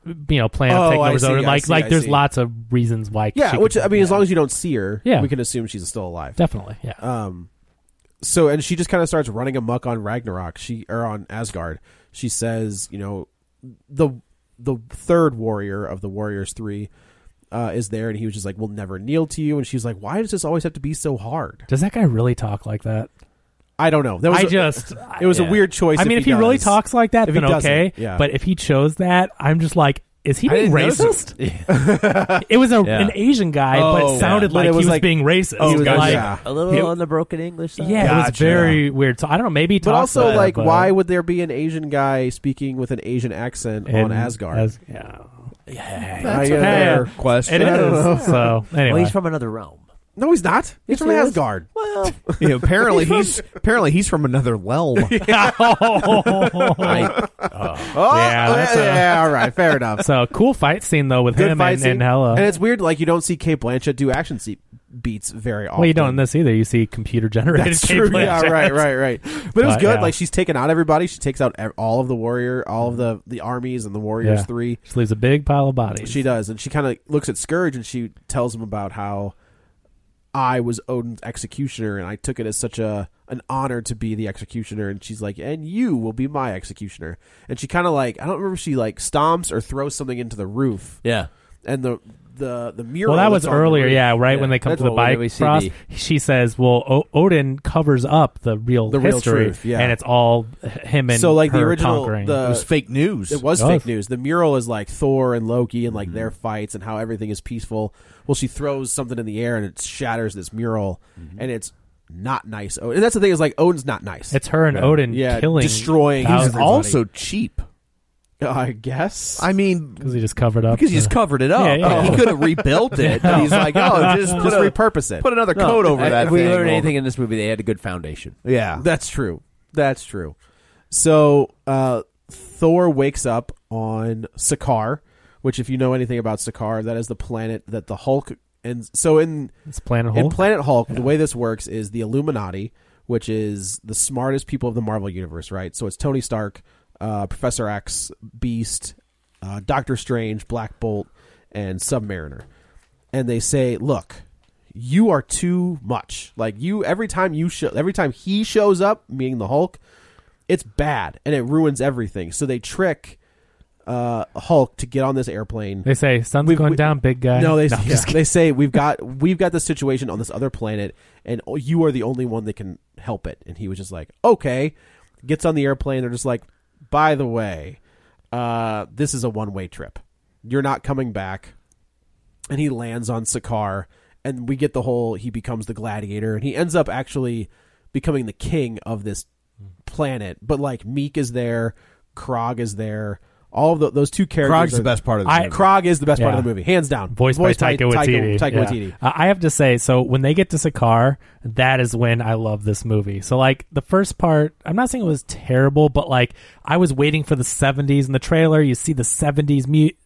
plan on taking over Odin. Like there's lots of reasons why. Yeah, which I mean, as long as you don't see her, we can assume she's still alive. Definitely, yeah. So, and she just kind of starts running amok on Ragnarok. Or on Asgard. She says, the third warrior of the Warriors 3 is there, and he was just like, "We'll never kneel to you." And she's like, "Why does this always have to be so hard?" Does that guy really talk like that? I don't know. It was a weird choice. I mean, if he really talks like that, then okay. Yeah. But if he chose that, I'm just like, is he being racist? It was an Asian guy, but it sounded like he was being racist. A little on the broken English side. Yeah, it was very weird. So I don't know. Maybe he talks. But also, why would there be an Asian guy speaking with an Asian accent on Asgard? That's a fair question. It is. So anyway, well, he's from ananother realm. No, he's not. He's from Asgard. Well, apparently he's from another realm. All right, fair enough. So cool fight scene though with him and Hela. And it's weird, like you don't see Cate Blanchett do action beats very often. Well, you don't in this either. You see computer generated. That's true. Yeah, right. But it was good. Yeah. Like she's taken out everybody. She takes out all of the armies and the Warriors 3. She leaves a big pile of bodies. She does, and she kind of looks at Scourge and she tells him about how I was Odin's executioner, and I took it as such an honor to be the executioner. And she's like, and you will be my executioner. And she kind of I don't remember if she stomps or throws something into the roof. Yeah. And the mural. Well, that was earlier, when they come to the Bifrost. She says, "Well, Odin covers up the real history, truth, and it's all him and so her the original conquering." It was fake news. It was fake news. The mural is Thor and Loki and their fights and how everything is peaceful. Well, she throws something in the air and it shatters this mural, and it's not nice. And that's the thing is Odin's not nice. It's her and Odin killing, destroying. He's also cheap. I guess. I mean, because he just covered up. Because he just covered it up. Yeah. He could have rebuilt it. But he's like, just repurpose it. Put another coat over that. If we learned anything in this movie, they had a good foundation. Yeah, that's true. So Thor wakes up on Sakaar, which, if you know anything about Sakaar, that is the planet that the Hulk. And so it's Planet Hulk. In Planet Hulk, the way this works is the Illuminati, which is the smartest people of the Marvel universe, right? So it's Tony Stark, Professor X, Beast, Doctor Strange, Black Bolt, and Submariner. And they say, look, you are too much. Every time he shows up, meaning the Hulk, it's bad and it ruins everything. So they trick Hulk to get on this airplane. They say, sun's going down, big guy. No, they say we've got this situation on this other planet and you are the only one that can help it. And he was just like, okay. Gets on the airplane. They're just like, by the way, this is a one-way trip. You're not coming back. And he lands on Sakaar, and we get he becomes the gladiator, and he ends up actually becoming the king of this planet. But Meek is there, Krog is there. All of those two characters. Krog's the best part of the movie. Krog is the best part of the movie, hands down. Voiced by Taika Waititi. Taika Waititi. I have to say, so when they get to Sakaar, that is when I love this movie. So the first part, I'm not saying it was terrible, but I was waiting for the 70s in the trailer. You see the 70s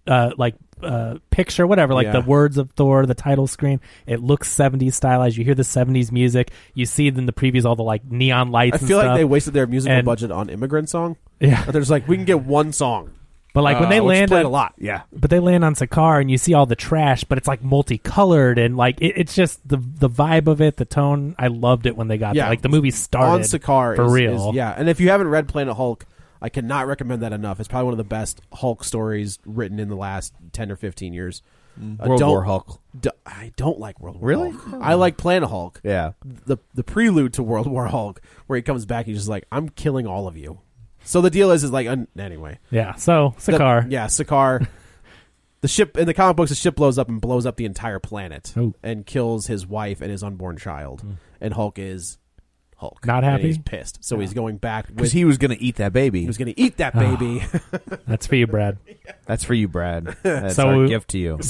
picture, whatever, the words of Thor, the title screen. It looks 70s stylized. You hear the 70s music. You see in the previews all the neon lights. I feel like they wasted their musical budget on Immigrant Song. Yeah, they're just we can get one song. But when they land a lot, But they land on Sakaar and you see all the trash, but it's multicolored and it's just the vibe of it, the tone. I loved it when they got there. The movie started on Sakaar for real. And if you haven't read Planet Hulk, I cannot recommend that enough. It's probably one of the best Hulk stories written in the last 10 or 15 years. World War Hulk. I don't like World War Really? Hulk. I like Planet Hulk. Yeah. The prelude to World War Hulk, where he comes back, he's just like, I'm killing all of you. So the deal is anyway. Yeah. So Sakaar. Sakaar. The ship in the comic books, the ship blows up and blows up the entire planet and kills his wife and his unborn child. And Hulk is Hulk. Not happy. And he's pissed. So he's going back because he was going to eat that baby. He was going to eat that baby. That's for you, Brad. That's for you, Brad. That's our gift to you.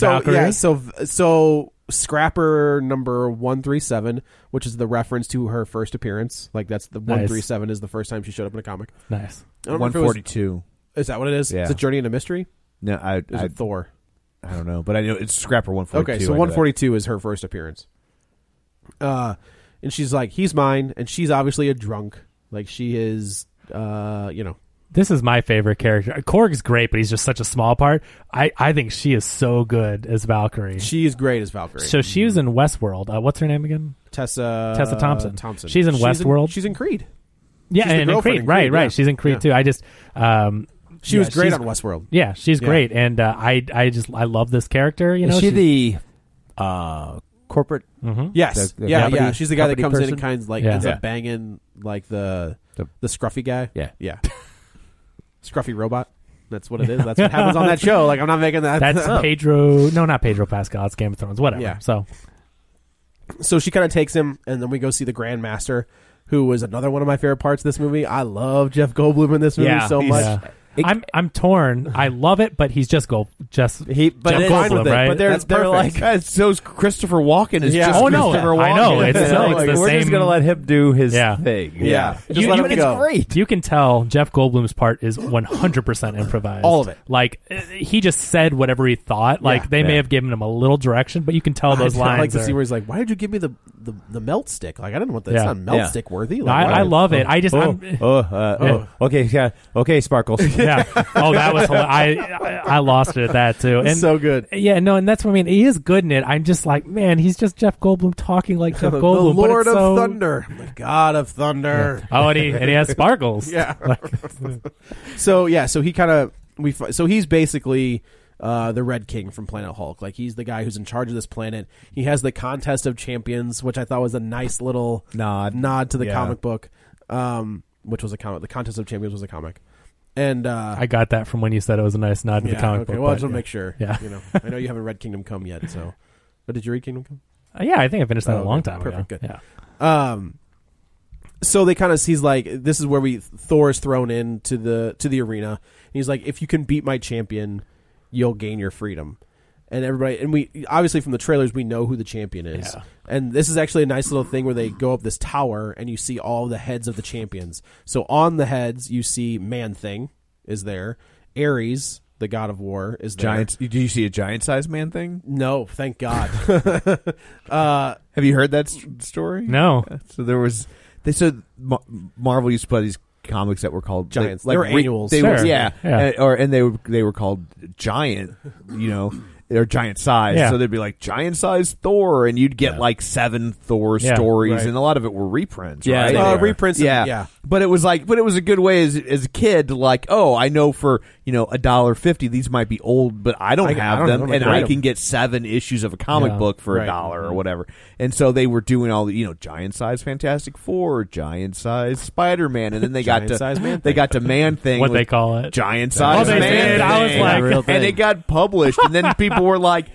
So Scrapper number 137, which is the reference to her first appearance. That's the 137 is the first time she showed up in a comic. Nice. 142. Is that what it is? Yeah. Is it Journey into Mystery? No, is it Thor? I don't know, but I know it's Scrapper 142. Okay, so 142 is her first appearance. And she's like, he's mine, and she's obviously a drunk. She is, This is my favorite character. Korg's great, but he's just such a small part. I think she is so good as Valkyrie. She is great as Valkyrie. So she was in Westworld. What's her name again? Tessa Thompson. She's in Westworld. She's in Creed. Yeah, and in Creed. Right. Yeah. She's in Creed too. I just she was great on Westworld. Yeah, she's great, and I love this character. You know, is she the corporate? Mm-hmm. Yes, the she's the guy that comes person? in and kind of like ends up banging like the scruffy guy. Yeah. Scruffy robot. That's what it is. That's what happens on that show. Like I'm not making that. That's up. Pedro. No, not Pedro Pascal. It's Game of Thrones. Whatever. Yeah. So she kind of takes him, and then we go see the Grandmaster, who was another one of my favorite parts of this movie. I love Jeff Goldblum in this movie so much. Yeah. I'm torn. I love it, but he's just Goldblum, right? But they're like, so's Christopher Walken is just Christopher Walken. I know. It's the we're same. just going to let him do his thing. Yeah. Just let him go. Great. You can tell Jeff Goldblum's part is 100% improvised. All of it. Like, he just said whatever he thought. Like, they may have given him a little direction, but you can tell those lines. I like the scene where he's like, why did you give me the melt stick? Like, I didn't want that. It's not melt stick worthy. Like, I love it. I just... Okay, Sparkles. Yeah. Oh, that was I lost it at that too. And so good. Yeah, no, and that's what I mean. He is good in it. I'm just like, man, he's just Jeff Goldblum talking like Jeff Goldblum. The Lord of Thunder, the God of Thunder. Yeah. Oh, and he has sparkles. Yeah. So he kind of he's basically the Red King from Planet Hulk. Like he's the guy who's in charge of this planet. He has the Contest of Champions, which I thought was a nice little nod to the comic book, which was a comic. The Contest of Champions was a comic. And I got that from when you said it was a nice nod to the comic book. Well, I just want to make sure. Yeah. I know you haven't read Kingdom Come yet, so. But did you read Kingdom Come? Yeah, I think I finished that a long time ago. Perfect, good. Yeah. So they kind of, he's like, this is where Thor is thrown into the arena. And he's like, if you can beat my champion, you'll gain your freedom. And everybody, and we obviously from the trailers we know who the champion is. Yeah. And this is actually a nice little thing where they go up this tower and you see all the heads of the champions. So on the heads you see Man-Thing is there, Ares, the god of war, is there. Giants. Did you see a giant-sized Man-Thing? No, thank God. Have you heard that story? No. So there was. They said Marvel used to play these comics that were called Giants. They were annuals. They sure. were, and they were called Giant. They're giant size, so they'd be like giant size Thor, and you'd get like 7 Thor stories, and a lot of it were reprints. Right? Reprints. Yeah. But it was a good way as a kid to like, I know for $1.50 these might be old, but I don't have them, and I can get 7 issues of a comic book for $1 or whatever. And so they were doing all the giant size Fantastic Four, giant size Spider-Man, and then they got to Man-Thing. What they call it? Giant size Man-Thing. I was like, and it got published, and then people were like,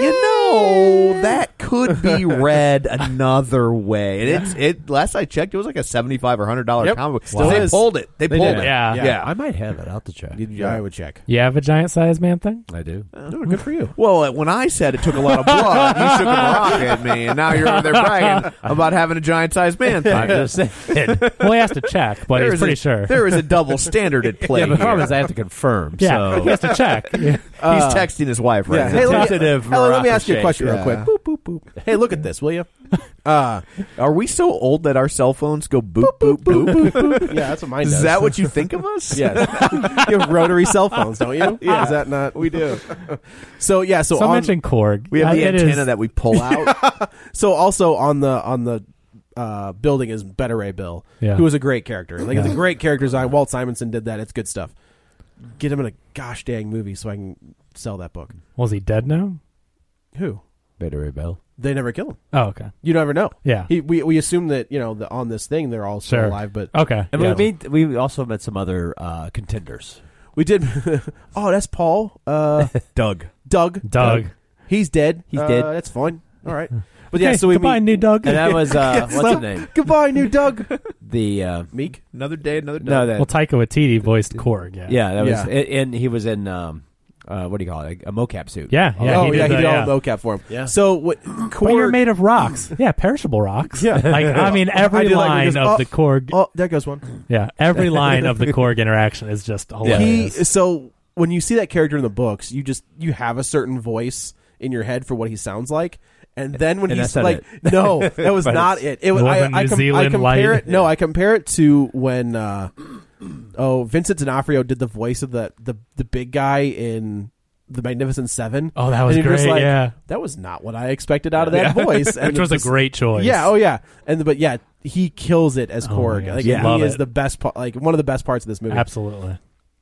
that could be read another way. And last I checked, it was like a $75 or $100 comic book. Still they is. pulled it. They pulled it. Yeah. I might have it. I'll have to check. I would check. You have a giant-sized Man-Thing? I do. Good for you. Well, when I said it took a lot of blood, you shook a rock at me, and now you're over there bragging about having a giant-sized Man-Thing. I'm just saying. Well, he has to check, but he's pretty sure. There is a double standard at play. Yeah, but the problem here. is I have to confirm. Yeah, So he has to check. He's texting his wife right now. Hey, let me ask you a shake. question real quick. Boop, boop, boop. Hey, look at this, will you? Are we so old that our cell phones go boop, boop, boop, boop, boop? Yeah, that's what mine does. Is that what you think of us? Yes. You have rotary cell phones, don't you? Yeah. Is that not? We do. So mention Korg. We have the antenna that we pull out. So also on the building is Beta Ray Bill, who is a great character. Like it's a great character design. Walt Simonson did that. It's good stuff. Get him in a gosh dang movie so I can sell that book. Was he dead now? Who? Beta Ray Bill. They never kill him. Oh, okay. You never know. Yeah. We assume that on this thing they're all still alive, but okay. And we also met some other contenders. We did. Oh, that's Paul. Doug. He's dead. He's dead. That's fine. All right. But Okay, so we goodbye, new Doug. And that was what's his name? Goodbye, new Doug. The Meek. Another day, another Doug. no, that Well, Taika Waititi voiced Korg. Yeah. that was and he was in what do you call it? A mocap suit. Yeah. He did did all the mocap for him. Yeah. So what? But you're made of rocks. Yeah, perishable rocks. Yeah. Like, I mean, every line of the Korg. Oh, there goes one. Yeah, every line of the Korg interaction is just hilarious. So when you see that character in the books, you have a certain voice in your head for what he sounds like. And then when he's like, no, that was not it. I compare it. No, I compare it to when Vincent D'Onofrio did the voice of the big guy in The Magnificent Seven. Oh, that was great. Yeah, that was not what I expected out of that voice, which was a great choice. Yeah. Oh yeah. But he kills it as Korg. Like he is the best part. Like one of the best parts of this movie. Absolutely.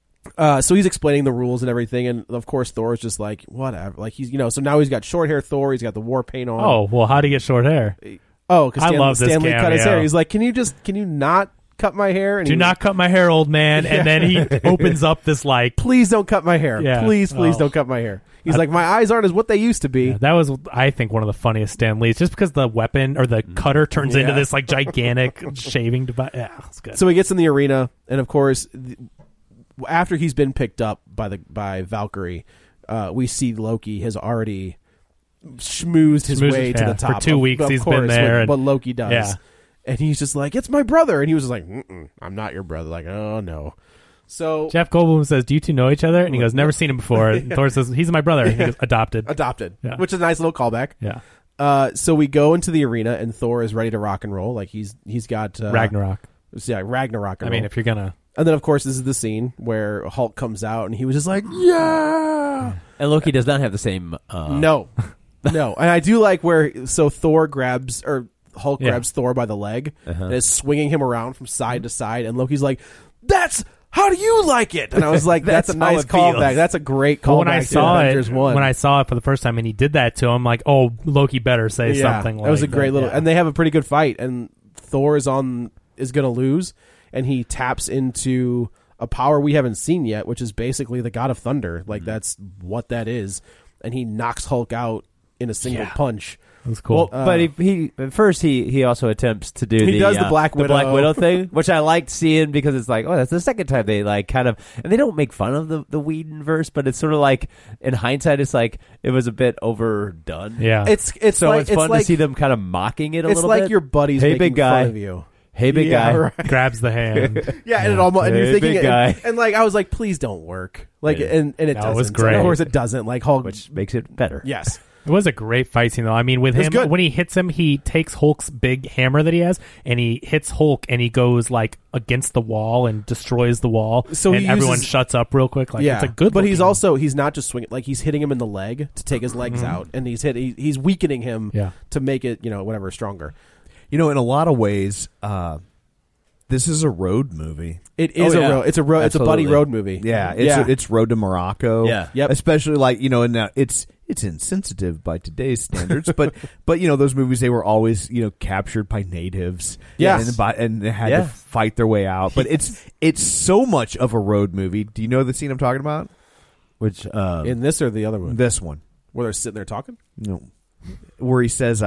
So he's explaining the rules and everything, and of course Thor is just like whatever. Like he's so now he's got short hair. Thor. He's got the war paint on. Oh well, how do you get short hair? Oh, because Stanley cut his hair. He's like, can you not cut my hair? And do not cut my hair, old man. And then he opens up this like, please don't cut my hair. Yeah. Please don't cut my hair. He's like, my eyes aren't as what they used to be. Yeah, that was, I think, one of the funniest Stan Lees, just because the weapon or the cutter turns into this like gigantic shaving device. Yeah, it's good. So he gets in the arena, and of course, after he's been picked up by Valkyrie, we see Loki has already schmoozed his way to the top. For 2 weeks he's been there. What Loki does. Yeah. And he's just like, it's my brother. And he was just like, I'm not your brother. Like, oh, no. So Jeff Goldblum says, do you two know each other? And he goes, never seen him before. And Thor says, he's my brother. And he goes, adopted. Which is a nice little callback. Yeah. So we go into the arena, and Thor is ready to rock and roll. Like, he's got... Ragnarok. Yeah, Ragnarok. I mean, if you're going to... And then, of course, this is the scene where Hulk comes out, and he was just like, yeah! And Loki does not have the same... No. No. And I do like where... So Thor grabs... Or Hulk grabs Thor by the leg and is swinging him around from side to side, and Loki's like, that's... How do you like it? And I was like, that's a nice callback. That's a great callback. When I saw it for the first time and he did that to him, like, oh, Loki better say something like that. It was a great little... And they have a pretty good fight, and Thor is going to lose, and he taps into a power we haven't seen yet, which is basically the God of Thunder. Like, that's what that is. And he knocks Hulk out in a single punch. That's cool. Well, but he at first he also attempts to do the Black Widow thing, which I liked seeing because it's like, oh, that's the second time they like kind of, and they don't make fun of the Whedonverse, but it's sort of like in hindsight, it's like it was a bit overdone. Yeah, it's fun to see them kind of mocking it a little bit. It's like your buddies making big guy. fun of you. Hey, big guy, right. Grabs the hand. And it almost, and you're thinking, big guy. And like I was like, please don't work. Like, and it doesn't. It was great. Of course, it doesn't. Like Hulk, which makes it better. Yes. It was a great fight scene, though. I mean, with him, when he hits him, he takes Hulk's big hammer that he has, and he hits Hulk, and he goes, like, against the wall and destroys the wall, so and everyone shuts up real quick. Like, it's a good But he's not just swinging, like, he's hitting him in the leg to take his legs out, and he's weakening him to make it, whatever, stronger. In a lot of ways, this is a road movie. It is it's a buddy road movie. Yeah, it's Road to Morocco. Yeah. Yep. Especially like, and it's insensitive by today's standards, but those movies, they were always, captured by natives. Yes. And they had to fight their way out. But it's so much of a road movie. Do you know the scene I'm talking about? Which in this or the other one? This one. Where they're sitting there talking? No. Where he says,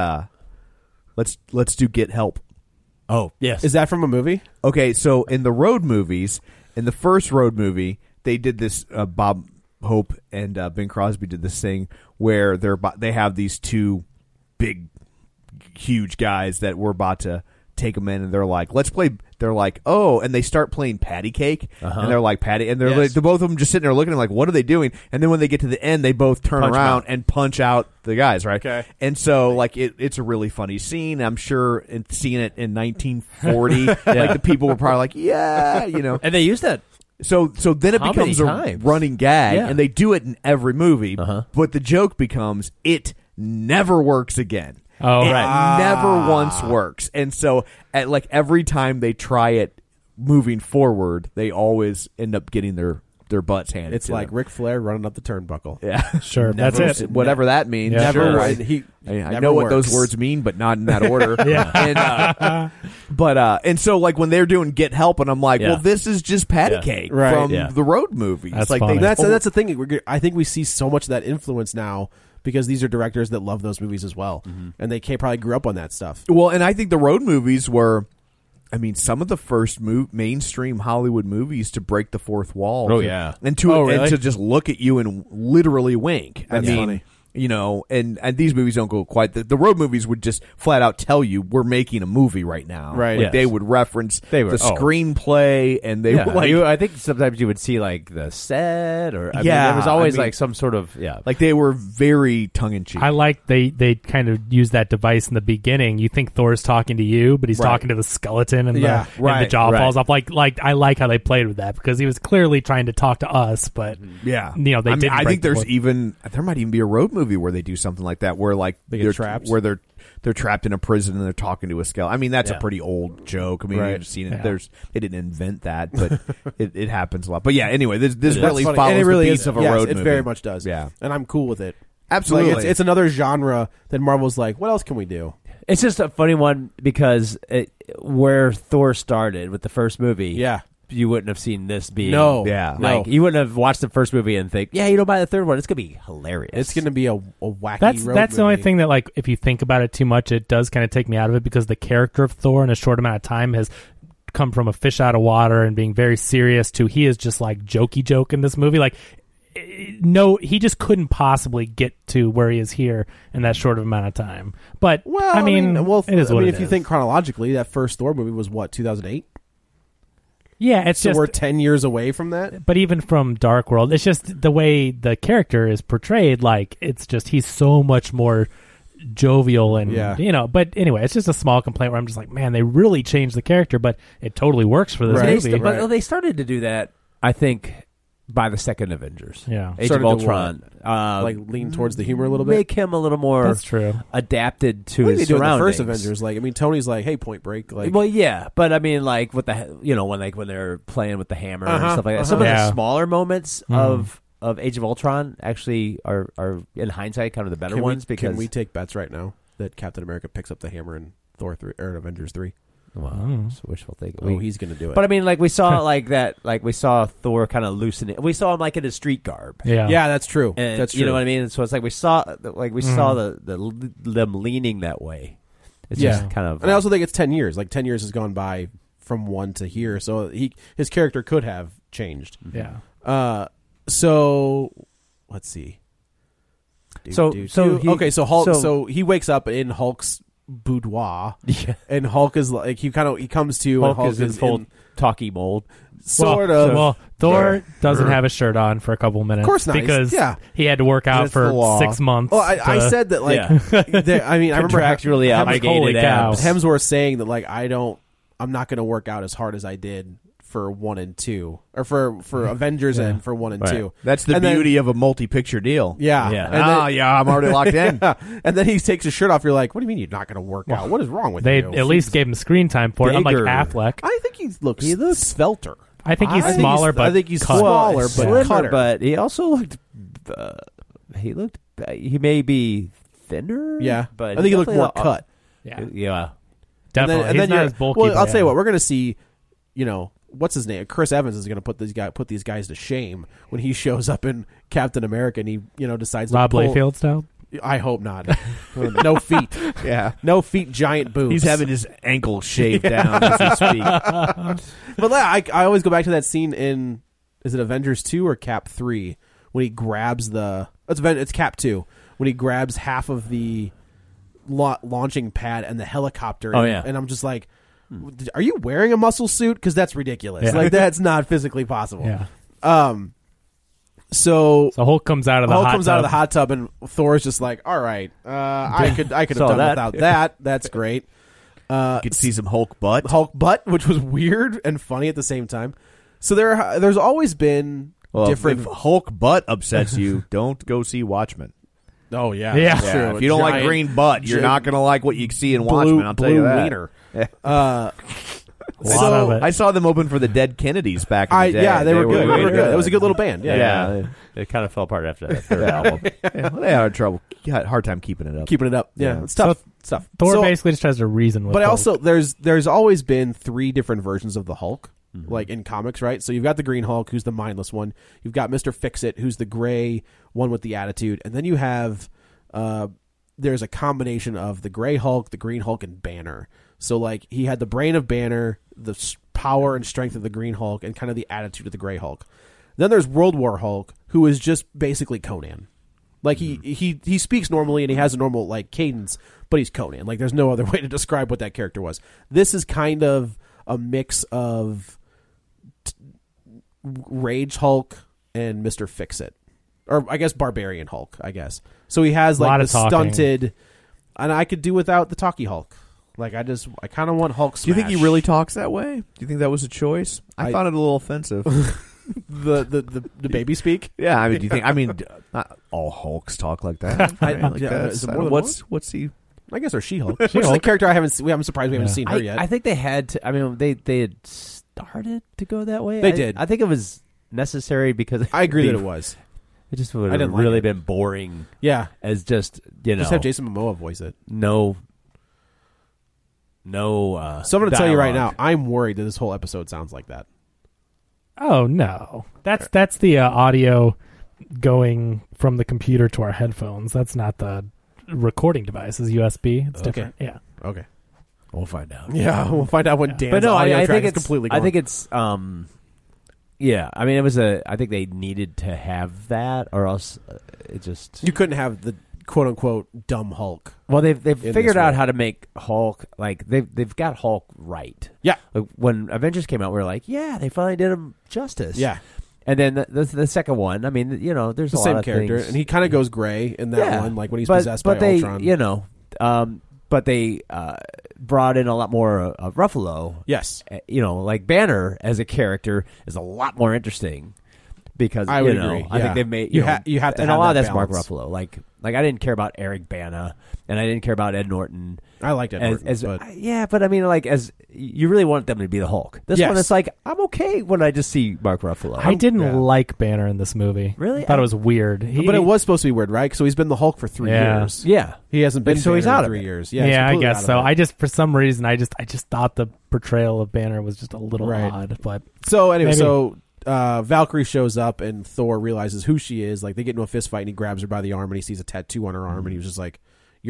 let's do Get Help. Oh, yes. Is that from a movie? Okay, so in the road movies, in the first road movie, they did this, Bob Hope and Bing Crosby did this thing where they have these two big, huge guys that were about to take them in, and they're like, let's play. They're like, oh, and they start playing patty cake, and they're like patty, and they're like, both of them just sitting there looking at them like, what are they doing? And then when they get to the end, they both turn around and punch out the guys, right? Okay. And so like it's a really funny scene. I'm sure seeing it in 1940, like the people were probably like, yeah, and they used that. So then it becomes a running gag, and they do it in every movie. But the joke becomes it never works again. Oh, it right. never once works. And so at like every time they try it moving forward, they always end up getting their butts handed. It's like Ric Flair running up the turnbuckle. Yeah, sure. That's it. Whatever that means. Yeah, sure. Right. I know what those words mean, but not in that order. And so like when they're doing Get Help, and I'm like, well, this is just patty cake from the road movies. That's like funny. That's the thing. I think we see so much of that influence now, because these are directors that love those movies as well, and they probably grew up on that stuff. Well, and I think the road movies were, some of the first mainstream Hollywood movies to break the fourth wall. Oh, yeah. And to just look at you and literally wink. That's funny. You know, and these movies don't go quite. The road movies would just flat out tell you we're making a movie right now. Right. Like they would reference the screenplay, and they would I think sometimes you would see like the set, or there was always like some sort of like they were very tongue in cheek. I like they kind of use that device in the beginning. You think Thor's talking to you, but he's talking to the skeleton, and the jaw falls off. Like I like how they played with that because he was clearly trying to talk to us, but they didn't. I think there might even be a road movie where they do something like that, where like they're trapped, where they're trapped in a prison and they're talking to a skeleton. I mean, that's a pretty old joke. I mean, you've seen it. They didn't invent that, but it happens a lot. But anyway, this really follows the beats of a road movie. It very much does. Yeah, and I'm cool with it. Absolutely, like, it's another genre that Marvel's like, what else can we do? It's just a funny one because where Thor started with the first movie, you wouldn't have seen this being you wouldn't have watched the first movie and think, buy the third one. It's gonna be hilarious. It's gonna be a wacky. That's the only thing that, like, if you think about it too much, it does kind of take me out of it because the character of Thor in a short amount of time has come from a fish out of water and being very serious to he is just like jokey joke in this movie. Like, no, he just couldn't possibly get to where he is here in that short of amount of time. But it is what it is. If you think chronologically, that first Thor movie was what, 2008? Yeah, it's so we're 10 years away from that. But even from Dark World, it's just the way the character is portrayed. Like, it's just he's so much more jovial and But anyway, it's just a small complaint where I'm just like, man, they really changed the character, but it totally works for this movie. But they started to do that, I think, by the second Avengers. Yeah, Age of Ultron, like lean towards the humor a little bit, make him a little more. That's true. Adapted to his surroundings. The first Avengers, like, I mean, Tony's like, "Hey, Point Break." Like, well, yeah, but I mean, like with the when they're playing with the hammer and stuff like that. Some of the smaller moments of Age of Ultron actually are in hindsight kind of the better ones. Because can we take bets right now that Captain America picks up the hammer in Thor 3 or Avengers 3? Wow, it's wishful thinking. Oh, he's going to do it. But I mean, like we saw like that, like we saw Thor kind of loosening. We saw him like in his street garb. Yeah, that's true. And, that's true. You know what I mean? And so it's like we saw them leaning that way. It's just kind of. And I also think it's 10 years. Like 10 years has gone by from one to here, so his character could have changed. Yeah. So let's see. So Hulk. So he wakes up in Hulk's boudoir, and Hulk is like he comes to Hulk and Hulk is in full talkie mold, sort of. Well, Thor doesn't have a shirt on for a couple minutes, of course not, because he had to work out for 6 months. Well, I said that like, I mean, I remember contractually obligated Hemsworth saying that like I'm not going to work out as hard as I did for 1 and 2, or for Avengers and for 1 and 2. That's the beauty of a multi-picture deal. Yeah. I'm already locked in. And then he takes his shirt off. You're like, what do you mean you're not going to work out? What is wrong with you? They at least gave him screen time for it. Unlike Affleck, I think he looks svelter. I think he's smaller, but I think he's smaller, but cutter. But he also looked. He may be thinner. Yeah, but I think he looked more cut. Yeah, And definitely. then he's not as bulky. Well, I'll tell you what, we're going to see. What's his name? Chris Evans is going to put these guys to shame when he shows up in Captain America and he decides Rob to pull. Liefeld style. I hope not. No feet. Yeah, no feet. Giant boobs. He's having his ankle shaved down as we speak. But I always go back to that scene in, is it Avengers 2 or Cap 3 when he grabs it's Cap 2 when he grabs half of the launching pad and the helicopter. And I'm just like, are you wearing a muscle suit? Because that's ridiculous. Yeah. Like, that's not physically possible. Yeah. So Hulk comes out of the hot tub, and Thor's just like, all right, I could have done without that. That's great. You could see some Hulk butt, which was weird and funny at the same time. So there's always been different. If Hulk butt upsets you, don't go see Watchmen. Oh yeah, true. If you don't like green butt, you're not going to like what you see in Watchmen. I'll tell you that. Wiener. I saw them open for the Dead Kennedys back in the day. Yeah, they were good. They were good. It was a good little band. Yeah. It kind of fell apart after that third album. They had trouble. Hard time keeping it up. Yeah, it's tough. Stuff. Thor basically just has to reason with. But Hulk. Also, there's always been 3 different versions of the Hulk, like in comics, right? So you've got the Green Hulk, who's the mindless one. You've got Mr. Fix-It, who's the gray one with the attitude, and then you have there's a combination of the Gray Hulk, the Green Hulk, and Banner. So like he had the brain of Banner, the power and strength of the Green Hulk, and kind of the attitude of the Gray Hulk. Then there's World War Hulk, who is just basically Conan. Like he speaks normally and he has a normal like cadence, but he's Conan. Like there's no other way to describe what that character was. This is kind of a mix of Rage Hulk and Mr. Fix-It, or I guess Barbarian Hulk. I guess so. He has like the stunted, and I could do without the talkie Hulk. Like I kind of want Hulk smash. Do you think he really talks that way? Do you think that was a choice? I found it a little offensive. the baby speak. Yeah, I mean, do you think? I mean, not all Hulks talk like that. What's he? I guess there's She-Hulk. Which is a character I'm surprised we haven't seen her yet. I think they had to. I mean, they had started to go that way. They did. I think it was necessary because I agree that it was. It just would have really been boring. Yeah, as just just have Jason Momoa voice it. No. So I'm going to tell you right now, I'm worried that this whole episode sounds like that. Oh no, that's the audio going from the computer to our headphones. That's not the recording device. It's USB. It's different. Yeah. Okay. We'll find out. Yeah, we'll find out when Dan's audio track is completely gone. I think it's yeah. I mean, it was I think they needed to have that, or else it just you couldn't have the quote unquote dumb Hulk. Well, they've figured out how to make Hulk like they've got Hulk right. Yeah. Like, when Avengers came out, we were like, yeah, they finally did him justice. Yeah. And then the second one, I mean, you know, there's the a same lot of character, things. And he kind of goes gray in that one, like when he's possessed by Ultron. You know, but they brought in a lot more of Ruffalo. Yes. You know, like Banner as a character is a lot more interesting because I would agree. I think they've made you have to, and have a lot of that that's Mark balance. Ruffalo. Like I didn't care about Eric Bana, and I didn't care about Ed Norton. I liked Ed Norton, but I mean, like as you really want them to be the Hulk. This one, it's like I'm okay when I just see Mark Ruffalo. I didn't like Banner in this movie. Really, I thought it was weird. But it was supposed to be weird, right? So he's been the Hulk for 3 years. Yeah, he hasn't been. So he's out of 3 it. years. Yeah, I guess so. I just for some reason I just thought the portrayal of Banner was just a little odd. But so anyway, Valkyrie shows up and Thor realizes who she is. Like they get into a fist fight and he grabs her by the arm and he sees a tattoo on her arm and he was just like,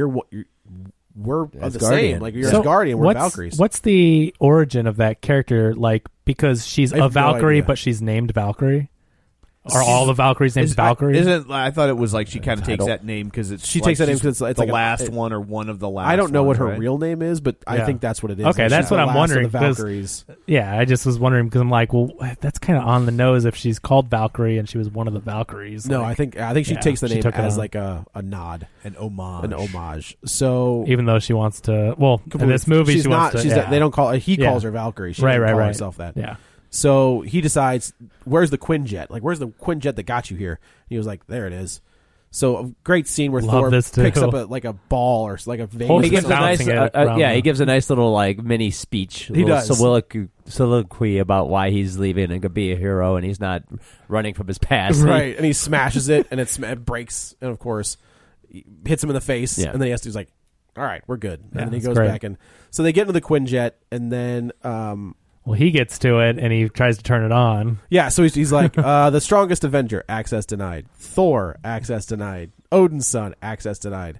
we're the same. Like you're Asgardian, we're Valkyries. What's the origin of that character? Like because she's a Valkyrie, but she's named Valkyrie. Are all the Valkyries named Valkyrie? I thought it was like she kind of takes that name because takes that name because it's the like last one or one of the last. I don't know what her right? real name is, but I think that's what it is. Okay, that's what I'm wondering. The Valkyries. Yeah, I just was wondering because I'm like, well, that's kind of on the nose if she's called Valkyrie and she was one of the Valkyries. No, like, I think she takes the name as like a nod, an homage. So even though she wants to, in this movie she wants to. They don't call. He calls her Valkyrie. She doesn't call herself that. Yeah. So he decides, where's the Quinjet? Like, where's the Quinjet that got you here? And he was like, there it is. So a great scene where Thor picks up a ball or like a vase. He gives a nice, he gives a nice little like mini speech. He does soliloquy about why he's leaving and could be a hero, and he's not running from his past. Right, and he smashes it, and it breaks, and of course, hits him in the face, and then he's like, "All right, we're good." And then he goes back, and so they get into the Quinjet, and then. Well, he gets to it, and he tries to turn it on. Yeah, so he's like, the strongest Avenger, access denied. Thor, access denied. Odin's son, access denied.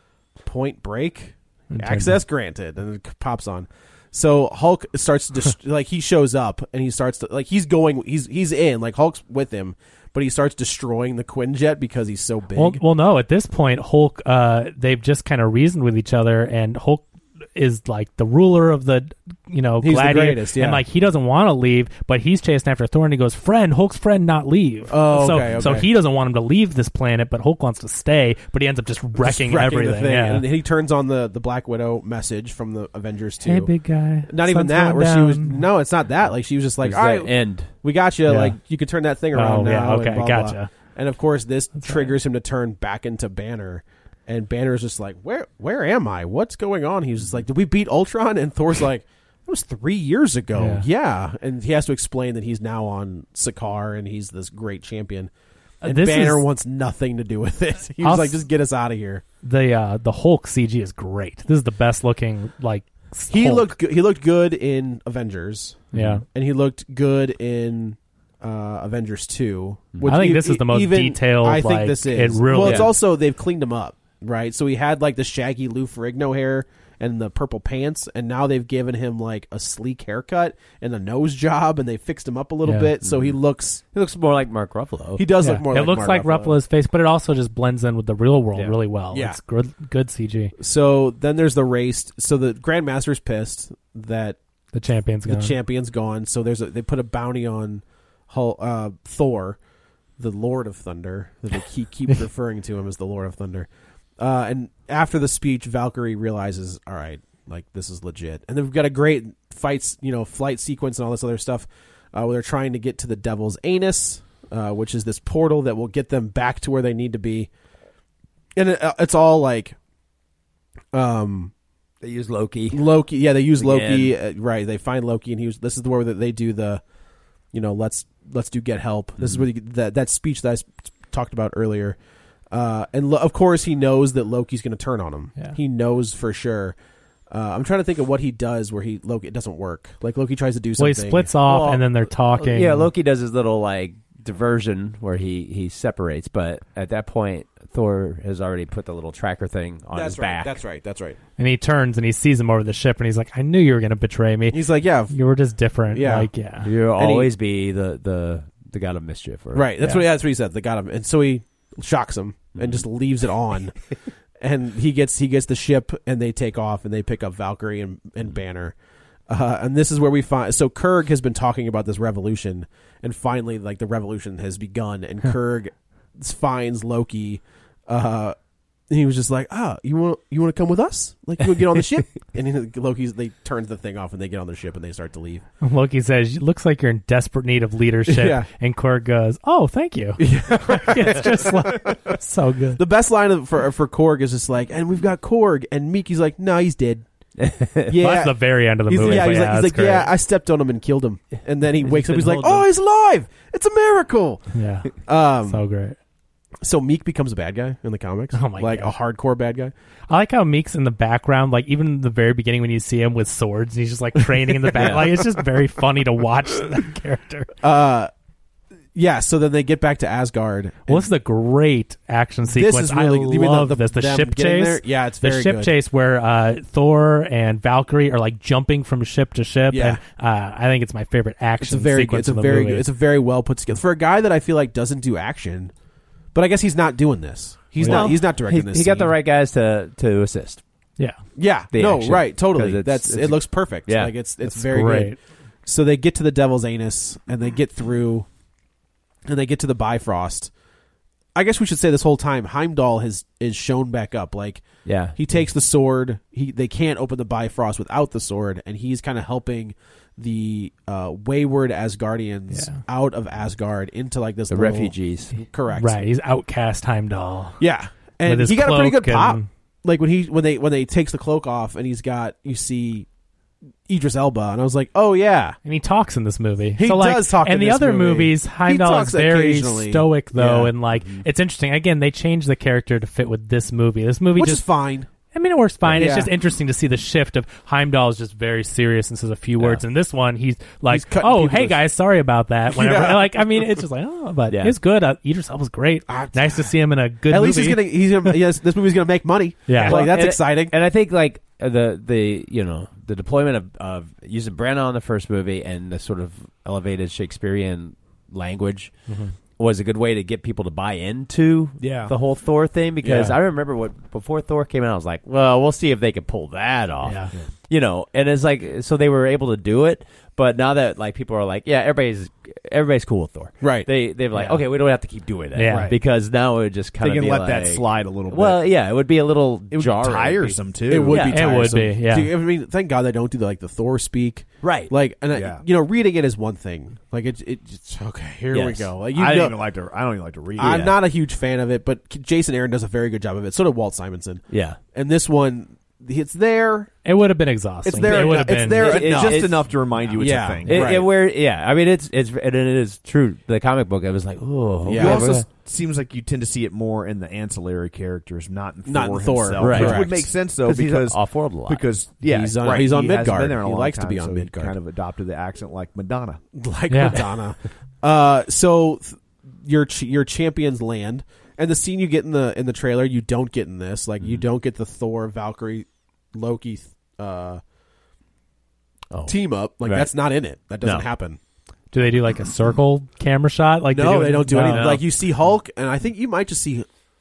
Point Break, access granted. And it pops on. So Hulk starts to, he shows up, and he starts to, he's in, Hulk's with him, but he starts destroying the Quinjet because he's so big. Well, no, at this point, Hulk, they've just kind of reasoned with each other, and Hulk is like the ruler of the he's gladiator, the greatest, yeah. And he doesn't want to leave, but he's chasing after Thor, and he goes, Hulk's friend, not leave. So he doesn't want him to leave this planet, but Hulk wants to stay, but he ends up just wrecking everything. And he turns on the Black Widow message from the Avengers 2. Hey, big guy. Not even that, where down. she was. No, it's not that. She was just like, all right, we got you. Yeah. You could turn that thing around now. Yeah, okay, and blah, gotcha. blah. And of course, this triggers him to turn back into Banner. And Banner's just like, where am I? What's going on? He's just like, did we beat Ultron? And Thor's like, it was 3 years ago. Yeah. And he has to explain that he's now on Sakaar and he's this great champion. And Banner wants nothing to do with it. He was like, just get us out of here. The Hulk CG is great. This is the best looking He Hulk. looked good in Avengers. Yeah. And he looked good in Avengers 2. I think this is the most detailed. I think this is. It really it's also, they've cleaned him up. Right, so he had the shaggy Lou Ferrigno hair, and the purple pants, and now they've given him like a sleek haircut and a nose job, and they fixed him up a little bit, so he looks more like Mark Ruffalo. He does look more like Mark Ruffalo. It looks like Ruffalo's face, but it also just blends in with the real world really well. Yeah. It's good CG. So then there's the race. So the Grandmaster's pissed that the champion's gone. So they put a bounty on Thor, the Lord of Thunder. That they keep referring to him as the Lord of Thunder. And after the speech, Valkyrie realizes, all right, like this is legit. And they've got a great flight sequence and all this other stuff where they're trying to get to the Devil's Anus, which is this portal that will get them back to where they need to be. And it's all like, they use Loki. Yeah, they use Loki. Right, they find Loki, and this is where they do the, let's do get help. This is where that speech that I talked about earlier. And of course, he knows that Loki's going to turn on him. Yeah. He knows for sure. I'm trying to think of what he does where Loki it doesn't work. Like Loki tries to do something. Well, he splits off, and then they're talking. Yeah, Loki does his little like diversion where he separates, but at that point, Thor has already put the little tracker thing on his back. That's right. And he turns and he sees him over the ship, and he's like, "I knew you were going to betray me." He's like, "Yeah, you were just different." Yeah, you'll always be the god of mischief. Right. That's what he said. The god of, and so he shocks him and just leaves it on. And he gets the ship, and they take off, and they pick up Valkyrie and Banner. And this is where we find. So Kurg has been talking about this revolution, and finally, like the revolution has begun. And Kurg finds Loki. He was just like, you want to come with us? Like, you want to get on the ship? And they turns the thing off, and they get on the ship, and they start to leave. Loki says, "Looks like you're in desperate need of leadership." Yeah. And Kurg goes, "Oh, thank you." Yeah. It's just like, so good. The best line for Korg is just like, "And we've got Korg," and Miki's like, "No, he's dead." Yeah, well, that's the very end of the movie. Yeah, he's like, "Yeah, I stepped on him and killed him." And then he wakes up, he's like, "Oh, he's alive! It's a miracle!" Yeah, so great. So Meek becomes a bad guy in the comics. Oh my God. A hardcore bad guy. I like how Meek's in the background, like even in the very beginning when you see him with swords, and he's just like training in the back. Like it's just very funny to watch that character. Yeah, so then they get back to Asgard. Well, this is a great action sequence. This is really, I love this. The ship chase. There? Yeah, it's very good. The ship chase where Thor and Valkyrie are like jumping from ship to ship. Yeah. And, I think it's my favorite action sequence in the movie. It's a very well put together. For a guy that I feel like doesn't do action, but I guess he's not doing this. He's not directing this. He got the right guys to assist. Yeah. Yeah. Action. Right. Totally. It looks perfect. Yeah. Like it's very great. Good. So they get to the Devil's Anus, and they get through, and they get to the Bifrost. I guess we should say this whole time Heimdall is shown back up. Like, yeah, he takes the sword. They can't open the Bifrost without the sword, and he's kind of helping the wayward Asgardians out of Asgard into like this refugees. Correct. Right. He's outcast Heimdall. Yeah, and he got a pretty good pop. Like when they takes the cloak off, and you see Idris Elba, and I was like, oh yeah. And he talks in this movie. He does talk in this movie. And the other movies, Heimdall is very stoic though, and like it's interesting. Again, they changed the character to fit with this movie. This movie which is fine. I mean, it works fine. Yeah. It's just interesting to see the shift of Heimdall is just very serious and says a few words. And this one, he's like, "Oh, hey guys, sorry about that." Whenever, like, I mean, it's just like, oh, but it's good. Idris Elba's great. Nice to see him in a good movie. At least he's gonna. Yes, this movie's gonna make money. Yeah, like that's exciting. And I think like the deployment of using Branagh in the first movie and the sort of elevated Shakespearean language. Mm-hmm. Was a good way to get people to buy into the whole Thor thing, because I remember before Thor came out, I was like, well, we'll see if they can pull that off. Yeah. You know, and it's like, so they were able to do it, but now that like people are like, yeah, everybody's cool with Thor. Right. They've like, okay, we don't have to keep doing that. Yeah. Because now it would just kind of be let like, that slide a little bit. Well, yeah, it would be a little jarring. Tiresome too. It would be tiresome. It would be, yeah. I mean, thank God they don't do the Thor speak. Right. Like, and reading it is one thing. Like it's okay. Here we go. Like, I don't even like to read it. I'm not a huge fan of it, but Jason Aaron does a very good job of it. So did Walt Simonson. Yeah. And this one, it's there. It would have been exhausting. It's there. It's there. It's just enough to remind you it's a thing. I mean, it is true. The comic book, I was like, oh. Yeah. It also seems like you tend to see it more in the ancillary characters, not in Thor himself. Right. Which would make sense though, because he's off-world a lot. Because he's on Midgard. He likes to be on Midgard. He kind of adopted the accent like Madonna. Madonna. So your champions land. And the scene you get in the trailer, you don't get in this. Like you don't get the Thor Valkyrie Loki team up. Like that's not in it. That doesn't happen. Do they do like a circle camera shot? Like no, they don't do anything. Like you see Hulk, and I think you might see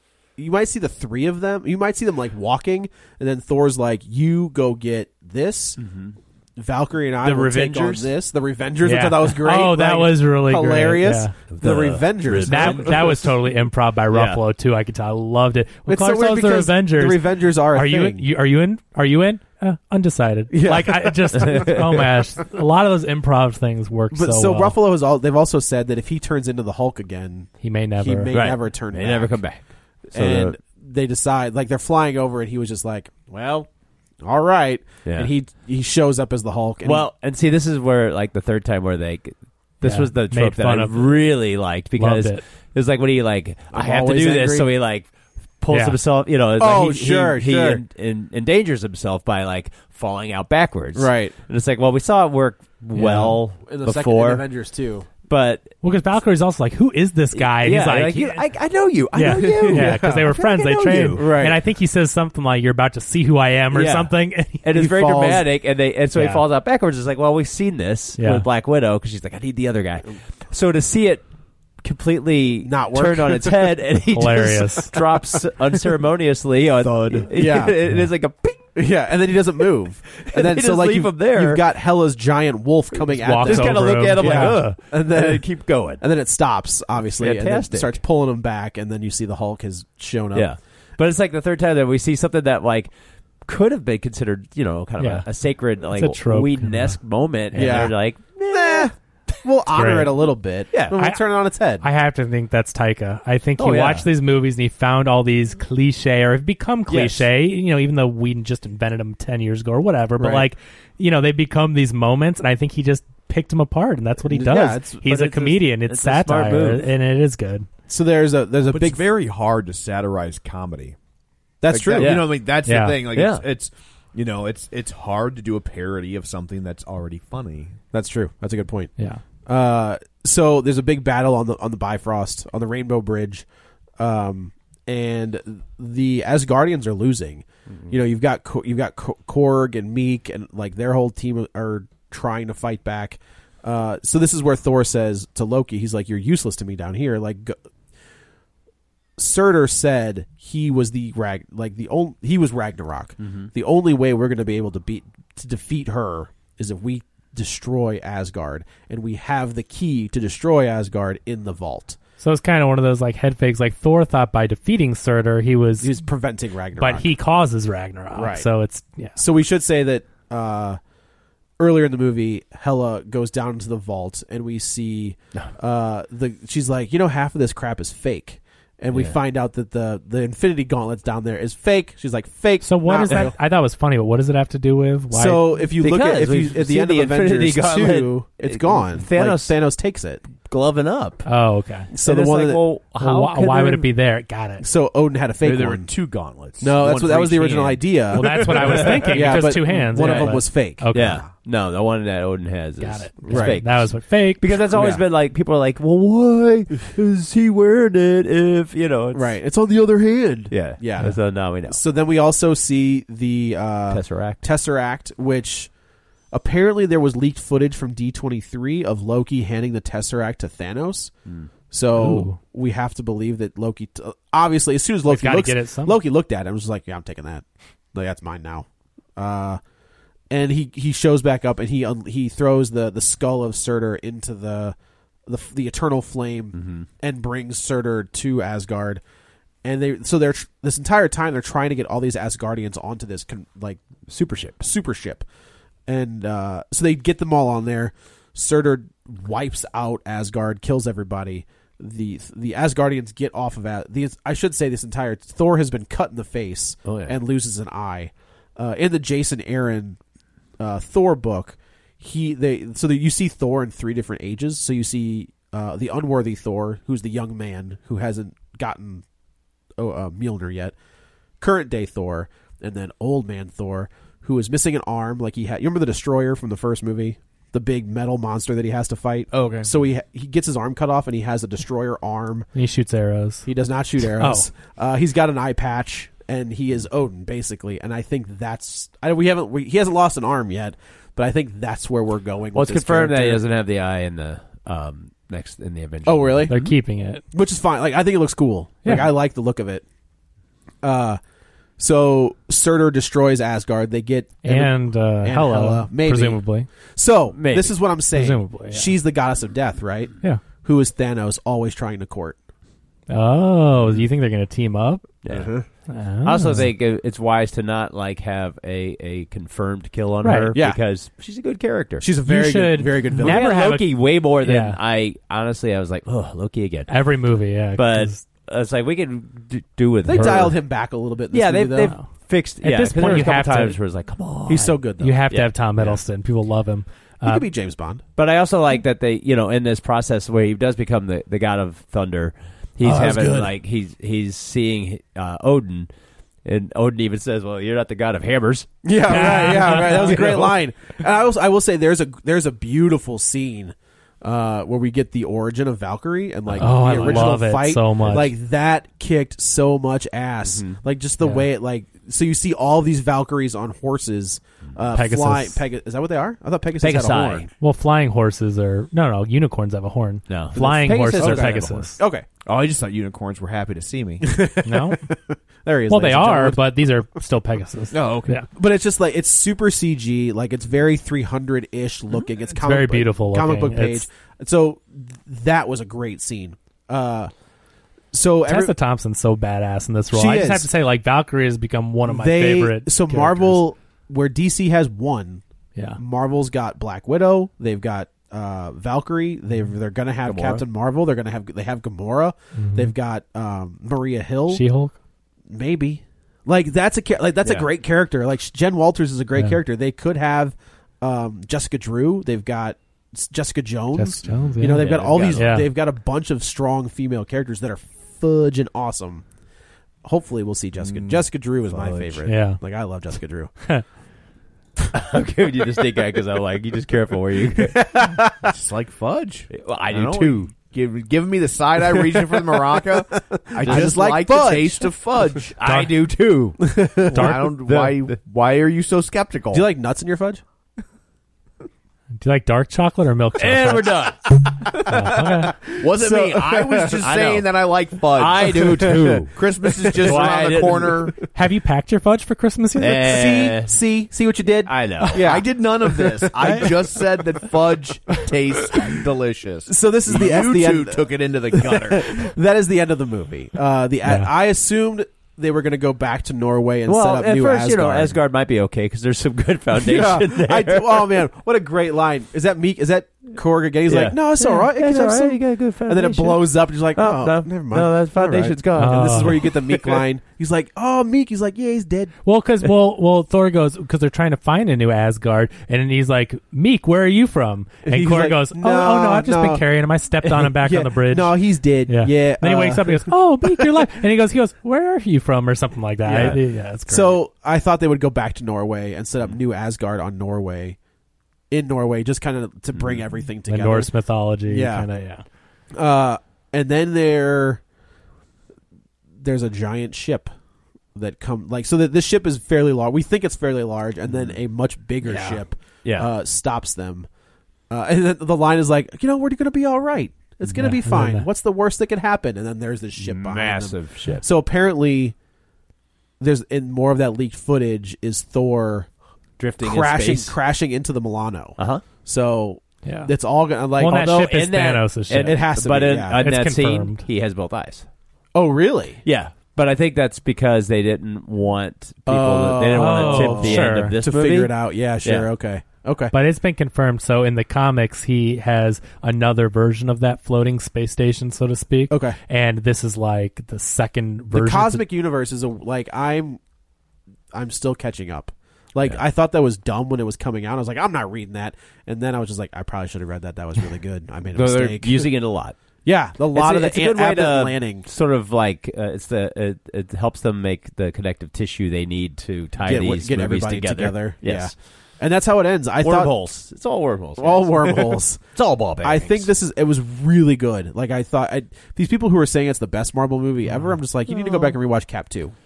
the three of them. You might see them like walking, and then Thor's like, "You go get this." Mm-hmm. Valkyrie and I will take on this. The Revengers, which I thought was great. Oh, that was really hilarious. Great. The Revengers. That was totally improv by Ruffalo too. I could tell. I loved it. It's so weird because the Revengers are a thing. Are you in? Undecided. Yeah. Like I just oh my gosh, a lot of those improv things work. But so well. Ruffalo has they've also said that if he turns into the Hulk again, he may never turn. May never come back. So and they decide, like, they're flying over, and he was just like, well, all right. Yeah. And he shows up as the Hulk. And and see, this is where, like, the third time where this was the trope that I really liked, because it was like when he, like, I have to do this, so he, like, pulls himself, you know. He endangers himself by, like, falling out backwards. Right. And it's like, well, we saw it work well in the before. Second Avengers, too. But because Valkyrie's also like, who is this guy? And he's like, I know you. I know you. Yeah, because they were friends. They trained. Right. And I think he says something like, "You're about to see who I am," or something. And it's very dramatic. And so he falls out backwards. It's like, well, we've seen this with Black Widow, because she's like, I need the other guy. So to see it completely not work. Turned on its head, and he just drops unceremoniously on thud. It is like a ping. Yeah, and then he doesn't move. And then so like leave him there. You've got Hela's giant wolf coming at them. Just kind of look at him like, ugh. And then keep going. And then it stops, obviously. Fantastic. And then starts pulling him back, and then you see the Hulk has shown up. Yeah. But it's like the third time that we see something that, like, could have been considered, you know, kind of a sacred, like, Whedon-esque moment. And they're like, nah. We'll honor it a little bit. Yeah. We'll turn it on its head. I have to think that's Taika. I think he watched these movies and he found all these cliche, or have become cliche, you know, even though Whedon just invented them 10 years ago or whatever. But, like, you know, they become these moments, and I think he just picked them apart, and that's what he does. He's a comedian. It's satire, and it is good. So there's a but big... It's very hard to satirize comedy. That's true. You know, I mean, that's the thing. Like, it's you know, it's hard to do a parody of something that's already funny. That's true. That's a good point. Yeah. So there's a big battle on the Bifrost, on the Rainbow Bridge, and the Asgardians are losing. Mm-hmm. You know, you've got Korg and Meek, and like their whole team are trying to fight back. So this is where Thor says to Loki, he's like, "You're useless to me down here." Like, Surtur said he was he was Ragnarok. Mm-hmm. The only way we're going to be able to defeat her is if we destroy Asgard, and we have the key to destroy Asgard in the vault. So it's kind of one of those like head fakes. Like Thor thought by defeating Surtur he was preventing Ragnarok, but he causes Ragnarok. Right. So it's So we should say that earlier in the movie, Hela goes down into the vault, and we see she's like, you know, half of this crap is fake. And we find out that the Infinity Gauntlet's down there is fake. She's like, fake. So what is that? I thought it was funny, but what does it have to do with? Why? So if you look at the end of Avengers 2, it's gone. Thanos takes it. Gloving up. Oh, okay. So the one why would it be there? Got it. So Odin had a fake one. There were two gauntlets. No, that was the original idea. Well, that's what I was thinking. Yeah, just two hands. One of them was fake. Okay. Yeah. No, the one that Odin has is fake. That was what fake. Because that's always been like, people are like, well, why is he wearing it if, you know. Right. It's on the other hand. Yeah. Yeah. So now we know. So then we also see the Tesseract, which apparently there was leaked footage from D23 of Loki handing the Tesseract to Thanos. So we have to believe that Loki, obviously, as soon as Loki looked at it and was just like, yeah, I'm taking that. Like, that's mine now. And he shows back up, and he throws the skull of Surtur into the eternal flame, and brings Surtur to Asgard. And they're this entire time they're trying to get all these Asgardians onto this super ship, and so they get them all on there. Surtur wipes out Asgard, kills everybody. The Asgardians get off of I should say this entire Thor has been cut in the face and loses an eye. In the Jason Aaron Thor book, you see Thor in 3 different ages. So you see the unworthy Thor, who's the young man who hasn't gotten Mjolnir yet, current day Thor, and then old man Thor, who is missing an arm. Like he had, you remember the Destroyer from the first movie, the big metal monster that he has to fight. Oh, okay. So he gets his arm cut off, and he has a Destroyer arm. And he shoots arrows. He does not shoot arrows. He's got an eye patch. and he is Odin basically. And I think that's he hasn't lost an arm yet, but I think that's where we're going. Well, with it's this confirmed character. that he doesn't have the eye in the next in the Avengers. Oh, really? They're keeping it, which is fine. Like I think it looks cool. Like I like the look of it. So Surtur destroys Asgard. They get and Hela, maybe. presumably. So this is what I'm saying. Presumably, yeah. She's the goddess of death, right? Yeah. Who is Thanos always trying to court? Oh, do you think they're going to team up? Yeah. Oh. I also think it's wise to not have a confirmed kill on her because she's a good character. She's a very good villain. Never have Loki way more than I was like, oh, Loki again. Every movie, yeah. But it's like we could do with they her. dialed him back a little bit. In this movie, they've fixed. At this point, you have times to. where it's like, come on, he's so good. Though. You have to have Tom Hiddleston. People love him. He could be James Bond. But I also like that they, in this process where he does become the god of thunder, he's having he's seeing Odin, and Odin even says, "Well, you're not the god of hammers." Yeah, right. Yeah, right. That was a great line. And I will say there's a beautiful scene where we get the origin of Valkyrie and the original love fight it so much. Like that kicked so much ass. Mm-hmm. Like just the way it so you see all these Valkyries on horses. Pegasus. Is that what they are? I thought Pegasus had a horn. Well, flying horses are no unicorns have a horn. No, flying Pegasus horses are doesn't have a Pegasus. Okay. Oh, I just thought unicorns were happy to see me. No, there he is. Well, they ladies and are, gentlemen. but these are still Pegasus. Oh, okay. Yeah. But it's just like it's super CG. Like it's very 300-ish looking. It's comic very book, beautiful comic looking. book page. So that was a great scene. So Tessa Thompson's so badass in this role. She I just is. have to say, like Valkyrie has become one of my favorite. So characters. Marvel, where DC has one, Yeah. Marvel's got Black Widow. They've got Valkyrie. They're gonna have Gamora. Captain Marvel. They have Gamora. They've got Maria Hill. She-Hulk. Maybe. Like that's a great character. Like Jen Walters is a great character. They could have Jessica Drew. They've got Jessica Jones. Jessica Jones, You know, they've got all these. Yeah. They've got a bunch of strong female characters that are fudge and awesome. Hopefully, we'll see Jessica. Jessica Drew is my favorite. Yeah. Like I love Jessica Drew. I'm giving you the stink eye because I'm like, you just careful where you. Just like fudge. Well, I do know, too. Giving me the side eye reaching for the maraca. I just like fudge. the taste of fudge. I do too. Why are you so skeptical? Do you like nuts in your fudge? Do you like dark chocolate or milk chocolate? And we're done. Okay. Wasn't me. I was just saying that I like fudge. I do too. Christmas is just Why I around the didn't- corner. Have you packed your fudge for Christmas yet? See what you did? I know. Yeah. I did none of this. I just said that fudge tastes delicious. So this is the You the two end. took it into the gutter. That is the end of the movie. I assumed they were going to go back to Norway and set Well, up at new first, Asgard. Asgard might be okay because there's some good foundation there. Oh man, what a great line! Is that Meek? Is that Korg again? He's Yeah. like, no, it's all right. It It's can have all some-" right. You got a good And then it foundation. blows up, and he's like, oh, no, never mind. no, that foundation's All right. gone. And this is where you get the Meek line. He's like, oh, Meek. He's like, yeah, he's dead. Well, because Thor goes because they're trying to find a new Asgard, and then he's like, Meek, where are you from? And He's Korg like, goes, no, I've just no. been carrying him. I stepped on him back Yeah. on the bridge. No, he's dead. Yeah. Then he wakes up and he goes, oh, Meek, you're alive. And he goes, where are you from, or something like that. Yeah, that's great. So I thought they would go back to Norway and set up new Asgard on Norway, in Norway, just kind of to bring everything the together. Norse mythology, Yeah. kind of, yeah. And then there's a giant ship that so that this ship is fairly large. We think it's fairly large, and then a much bigger ship stops them. And then the line is like, we're going to be all right. It's going to be fine. What's the worst that could happen? And then there's this ship behind them. Massive ship. So apparently, there's in more of that leaked footage is Thor Drifting in space. crashing into the Milano. Uh-huh. So Yeah. it's all gonna like. Well, that although ship is in that- Thanos' ship. it has to but be. in Yeah. that It's scene, confirmed. he has both eyes. Oh, really? Yeah, but I think that's because they didn't want people. They didn't want to tip the sure. end of this To movie. figure it out. Yeah, sure. Yeah. Okay. But it's been confirmed. So in the comics, he has another version of that floating space station, so to speak. Okay. And this is like the second version. The cosmic universe is I'm still catching up. I thought that was dumb when it was coming out. I was like, I'm not reading that. And then I was just like, I probably should have read that. That was really good. I made a They're mistake. using it a lot. Yeah, a lot It's of a good way to landing. sort of like it helps them make the connective tissue they need to tie Get these movies everybody together. Yes. Yeah. And that's how it ends. I thought Wormholes. It's all wormholes. all guys. wormholes. It's all ball bearings. I think it was really good. Like I thought, these people who are saying it's the best Marvel movie ever, I'm just like, you need to go back and rewatch Cap 2.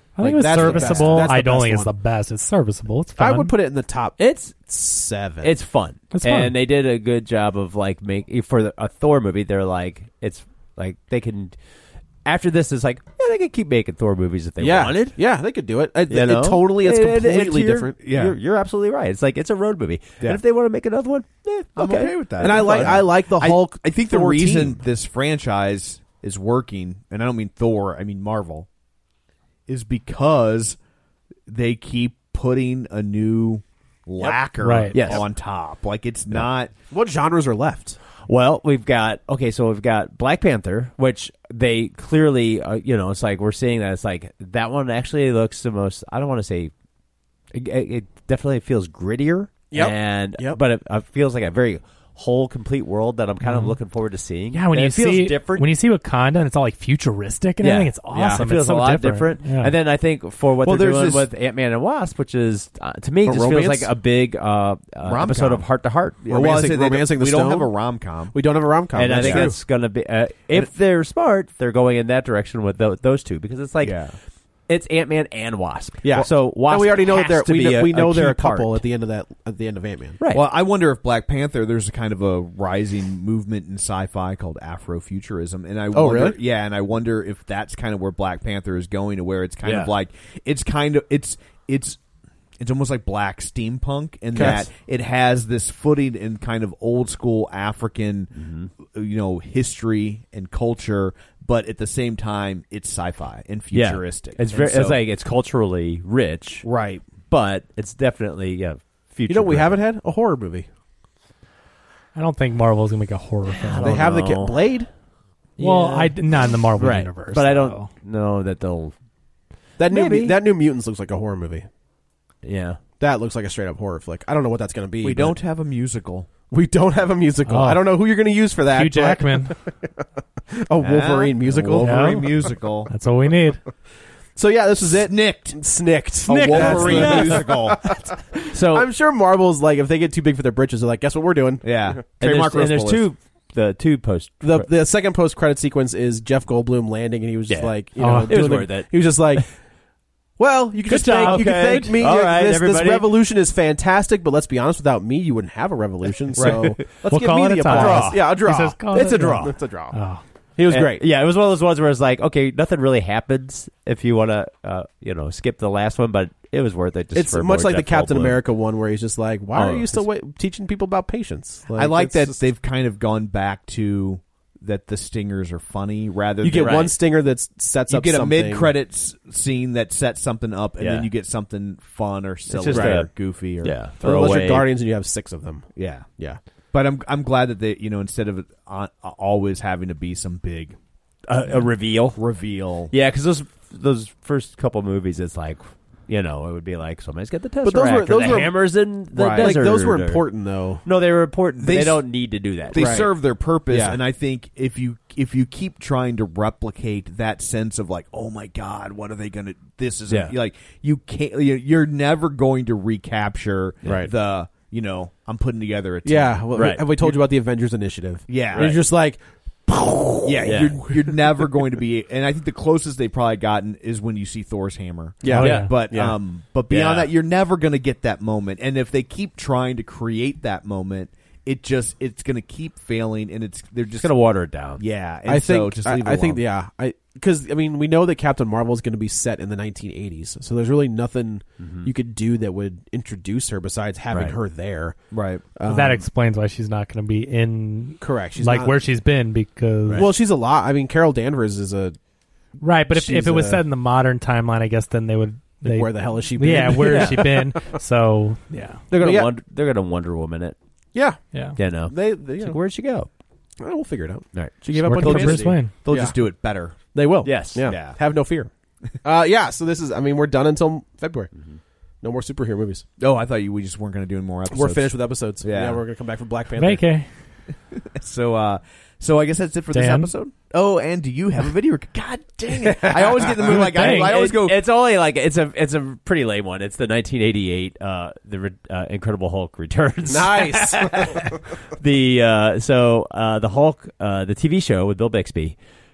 I think Like, it's that's the serviceable. best- that's the I don't best think it's one. the best. It's serviceable. It's fun. I would put it in the top. It's 7. It's fun. It's fun. And they did a good job of like a Thor movie. They're like it's like they can. After this, it's like they can keep making Thor movies if they wanted. Yeah, they could do it. It You know? totally, it's And completely you're- different. You're absolutely right. It's like it's a road movie. Yeah. And if they want to make another one, I'm okay with that. And I like the Hulk. I think the Thor reason team. this franchise is working, and I don't mean Thor, I mean Marvel, is because they keep putting a new lacquer Right. Yes. on top. Like it's not. What genres are left? Well, we've got Black Panther, which they clearly, it's like we're seeing that it's like that one actually looks the most. I don't want to say it definitely feels grittier, but it feels like a very whole, complete world that I'm kind of looking forward to seeing. Yeah, when And you it feels see different. when you see Wakanda and it's all like futuristic and everything, it's awesome. It feels it's so a lot different. Yeah. And then I think for what they're there's doing this- with Ant-Man and Wasp, which is to me A just feels romance? like a big episode of Heart to Heart. Romancing the we don't Stone? have a rom-com. We don't have a rom-com. And I That's think true. it's going to be if they're smart, they're going in that direction with those two because it's like it's Ant-Man and Wasp. Yeah. So Wasp and we already know that has to be we know a they're key a couple part. at the end of Ant-Man. Right. Well, I wonder if Black Panther, there's a kind of a rising movement in sci-fi called Afrofuturism, and I wonder, really? yeah, and I wonder if that's kind of where Black Panther is going, to where it's kind of like it's almost like black steampunk in that it has this footing in kind of old school African, history and culture, but at the same time it's sci-fi and futuristic. It's very it's culturally rich, right, but it's definitely future. You know what we haven't had? A horror movie. I don't think Marvel's gonna make a horror film. They have the Blade. Well, not in the Marvel right. universe, but I though. don't know that they'll. That Maybe. new Mutants looks like a horror movie. Yeah, That looks like a straight up horror flick. I don't know what that's going to be. we but don't have a musical. We don't have a musical. Oh. I don't know who you're going to use for that. Hugh but- Jackman. A Wolverine musical. Wolverine Yeah. musical. That's all we need. So yeah, this is it. Snicked. Snicked. A Wolverine That's the- musical. so I'm sure Marvel's like, if they get too big for their britches, they're like, guess what we're doing? Yeah. and Trademark there's Rose Bullis. two post. The second post credit sequence is Jeff Goldblum landing, and he was just Yeah. like, It was doing worth it. He was just like, well, you can Good just job, you can okay. thank me. All right, this everybody. revolution is fantastic, but let's be honest, without me, you wouldn't have a revolution. So let's We'll give call me it the a tie. applause. Draw. Yeah, a draw. He says, call it's it a a draw. draw. It's a draw. Oh. He was And- great. Yeah, it was one of those ones where it's like, okay, nothing really happens if you want to, skip the last one, but it was worth it. Just It's for much more like the Jeff Captain Goldblum. America one, where he's just like, "Why Oh, are you still teaching people about patience?" I like it's that just- they've kind of gone back to that the stingers are funny rather you than get one stinger that sets you up get a something. mid-credits scene that sets something up, and Yeah. then you get something fun or silly just or a- goofy or Yeah, Unless throwaway. you're Guardians and you have 6 of them. yeah. Yeah. But I'm glad that they instead of it always having to be some big A reveal. reveal. Yeah, because those first couple movies, it's like, it would be like somebody's got the Tesseract, But those or were- the hammers in the Right. desert. Like those were or- important though. No, they were important. They They don't need to do that. They Right. serve their purpose, Yeah. and I think if you keep trying to replicate that sense of like, oh my god, what are they gonna? This is like you can't. You're never going to recapture Right. the. I'm putting together a team. Yeah. Well, Right. Have we told you about the Avengers Initiative? Yeah. And It's just like, Yeah, you're never going to be, and I think the closest they've probably gotten is when you see Thor's hammer. Yeah. Oh, yeah. But Yeah. but beyond Yeah. that, you're never going to get that moment. And if they keep trying to create that moment, it's going to keep failing, and they're just Just gonna water it down. yeah. And I so think just leave it I think alone. because we know that Captain Marvel is going to be set in the 1980s, so there's really nothing you could do that would introduce her besides having Right. her there. right. That explains why she's not going to be in Correct. She's like not- where she's been because Well, she's a lot. I mean, Carol Danvers is a. right. But if she's it was a- set in the modern timeline, I guess then they would. Where the hell has she been? Yeah, where has she been? So yeah, They're gonna But yeah. they're gonna Wonder Woman it. Yeah. yeah. You know, They It's like, where'd she go? we'll figure it out. All right. She gave up on Working for humanity. Bruce Wayne. They'll Yeah. just do it better. They will. Yes. Yeah. Yeah. Have no fear. So this is. We're done until February. No more superhero movies. Oh, I thought we just weren't going to do any more episodes. We're finished with episodes. Yeah. We're going to come back for Black Panther. Vacay. So I guess that's it for this Dan? episode. Oh, and do you have a video? God dang it! I always get in the mood like I always go. It's only like it's a pretty lame one. It's the 1988 Incredible Hulk returns. Nice. The Hulk the TV show with Bill Bixby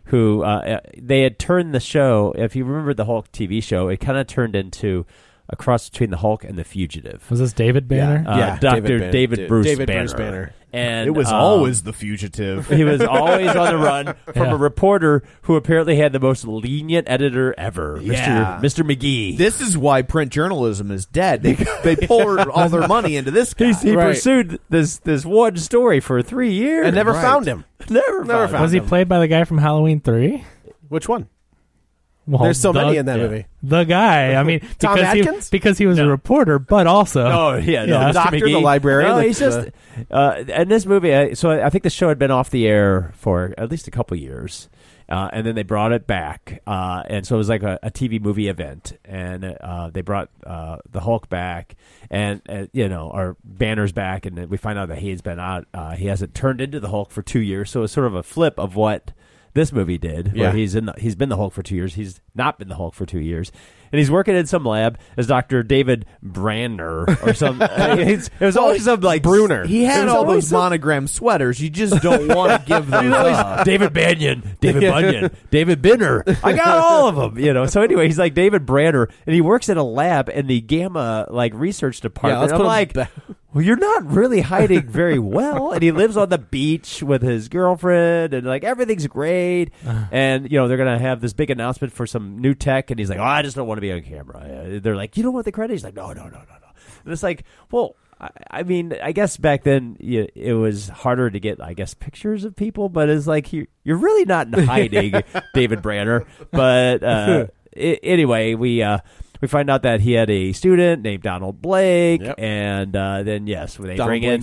who they had turned the show. If you remember the Hulk TV show, it kind of turned into a cross between the Hulk and the Fugitive. Was this David Banner? Dr. David Bruce Banner. And it was always the Fugitive. He was always on the run from a reporter who apparently had the most lenient editor ever, Mr. McGee. This is why print journalism is dead. They poured all their money into this guy. He pursued this one story for 3 years and never found him. Never found him. Was he played by the guy from Halloween 3? Which one? Well, there's so many in that movie. The guy, I mean, Tom Atkins? because he was a reporter, but also the doctor, McGee. the librarian. No, he's just in this movie. So I think the show had been off the air for at least a couple years, and then they brought it back, and so it was like a TV movie event, and they brought the Hulk back, and our Banner's back, and we find out that he's been out. He hasn't turned into the Hulk for 2 years, so it's sort of a flip of what this movie did, where he's been the Hulk for 2 years. He's not been the Hulk for 2 years, and he's working in some lab as Dr. David Branner or some. It was always some like Bruner. He had all those monogram sweaters. You just don't want to give them up. David Banyan, David Bunyan, David Binner. I got all of them. So anyway, he's like David Branner, and he works in a lab in the Gamma research department. I'm like, well, you're not really hiding very well. And he lives on the beach with his girlfriend, and everything's great. And they're gonna have this big announcement for some new tech, and he's like, I just don't want to be on camera. They're like, you don't want the credit? He's like, no. And it's like, well, I mean, I guess back then it was harder to get, pictures of people, but it's like you're really not hiding, David Branner. But anyway, we find out that he had a student named Donald Blake, and then they bring in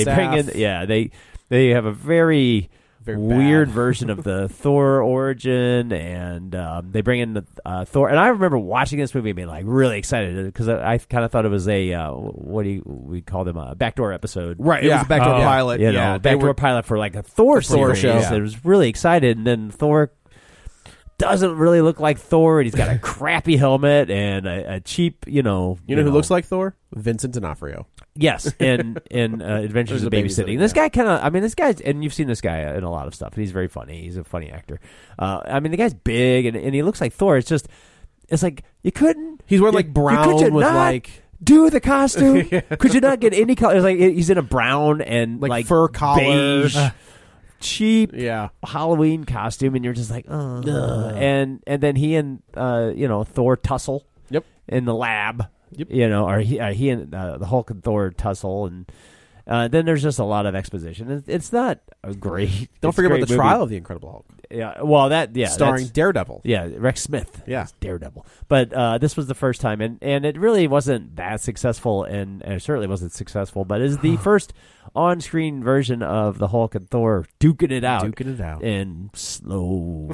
they have a very weird version of the Thor origin, and they bring in Thor. And I remember watching this movie and being really excited because I kind of thought it was a we call them a backdoor episode, right? It was a backdoor pilot, backdoor pilot for a Thor series. Show. I was really excited, and then Thor doesn't really look like Thor, and he's got a crappy helmet and a cheap, You know who looks like Thor? Vincent D'Onofrio. Yes, in Adventures of Babysitting. This guy this guy's, and you've seen this guy in a lot of stuff, and he's very funny. He's a funny actor. The guy's big, and he looks like Thor. It's like you couldn't. He's wearing brown with do the costume. Could you not get any color? It's like he's in a brown and fur collar. Beige, cheap Halloween costume, and you're just like, and then he and Thor tussle in the lab. He and the Hulk and Thor tussle, and then there's just a lot of exposition. It's not a great. Don't forget about the movie. trial of the Incredible Hulk. Yeah, well, starring Daredevil. Yeah, Rex Smith. Yeah, Daredevil. But this was the first time, and it really wasn't that successful, and it certainly wasn't successful. But it's the first on-screen version of the Hulk and Thor duking it out in slow.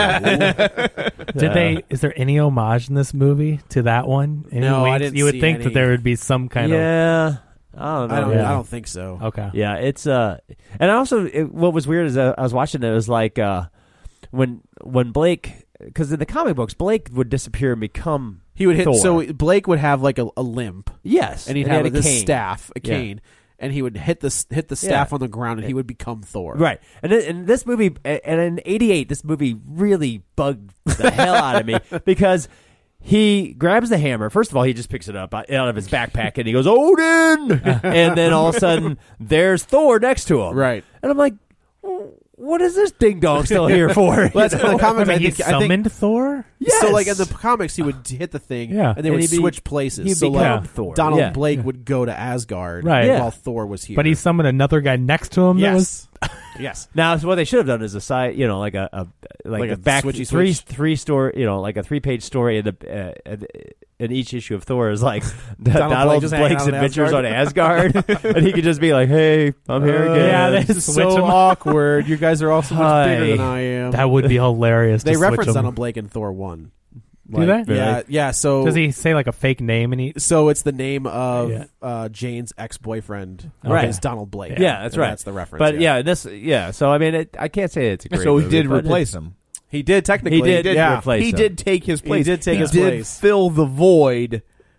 Is there any homage in this movie to that one? No, I didn't. You would think that there would be some kind of. Yeah. I don't know. I don't think so. Okay. Yeah, it's and also what was weird is I was watching it. It was like when Blake, because in the comic books Blake would disappear and become Thor. So Blake would have a limp. Yes, and he'd have this staff, a cane. And he would hit the staff on the ground, and he would become Thor. Right. And in this movie, and in '88, this movie really bugged the hell out of me because he grabs the hammer. First of all, he just picks it up out of his backpack, and he goes, Odin! And then all of a sudden, there's Thor next to him. Right. And I'm like, what is this ding dong still here for? Well, in the comics, he summoned Thor? Yes. So, in the comics, he would hit the thing, and they would switch places. So, Thor. Donald Blake would go to Asgard while Thor was here. But he summoned another guy next to him? Yes. Yes. Now, so what they should have done is a side, like a back three story, like a 3-page story in each issue of Thor is like Donald Blake's adventures on Asgard, and he could just be like, "Hey, I'm here again." Yeah, this is so awkward. You guys are all so much bigger than I am. That would be hilarious. They reference Donald Blake in Thor 1. Do they? Yeah. So does he say a fake name? And so it's the name of Jane's ex-boyfriend, is Donald Blake. Yeah, that's right. That's the reference. But So I mean, I can't say it's a great. So he movie, did replace him. He did technically. He did replace He him. did take his place. He did take his place. place. Fill the void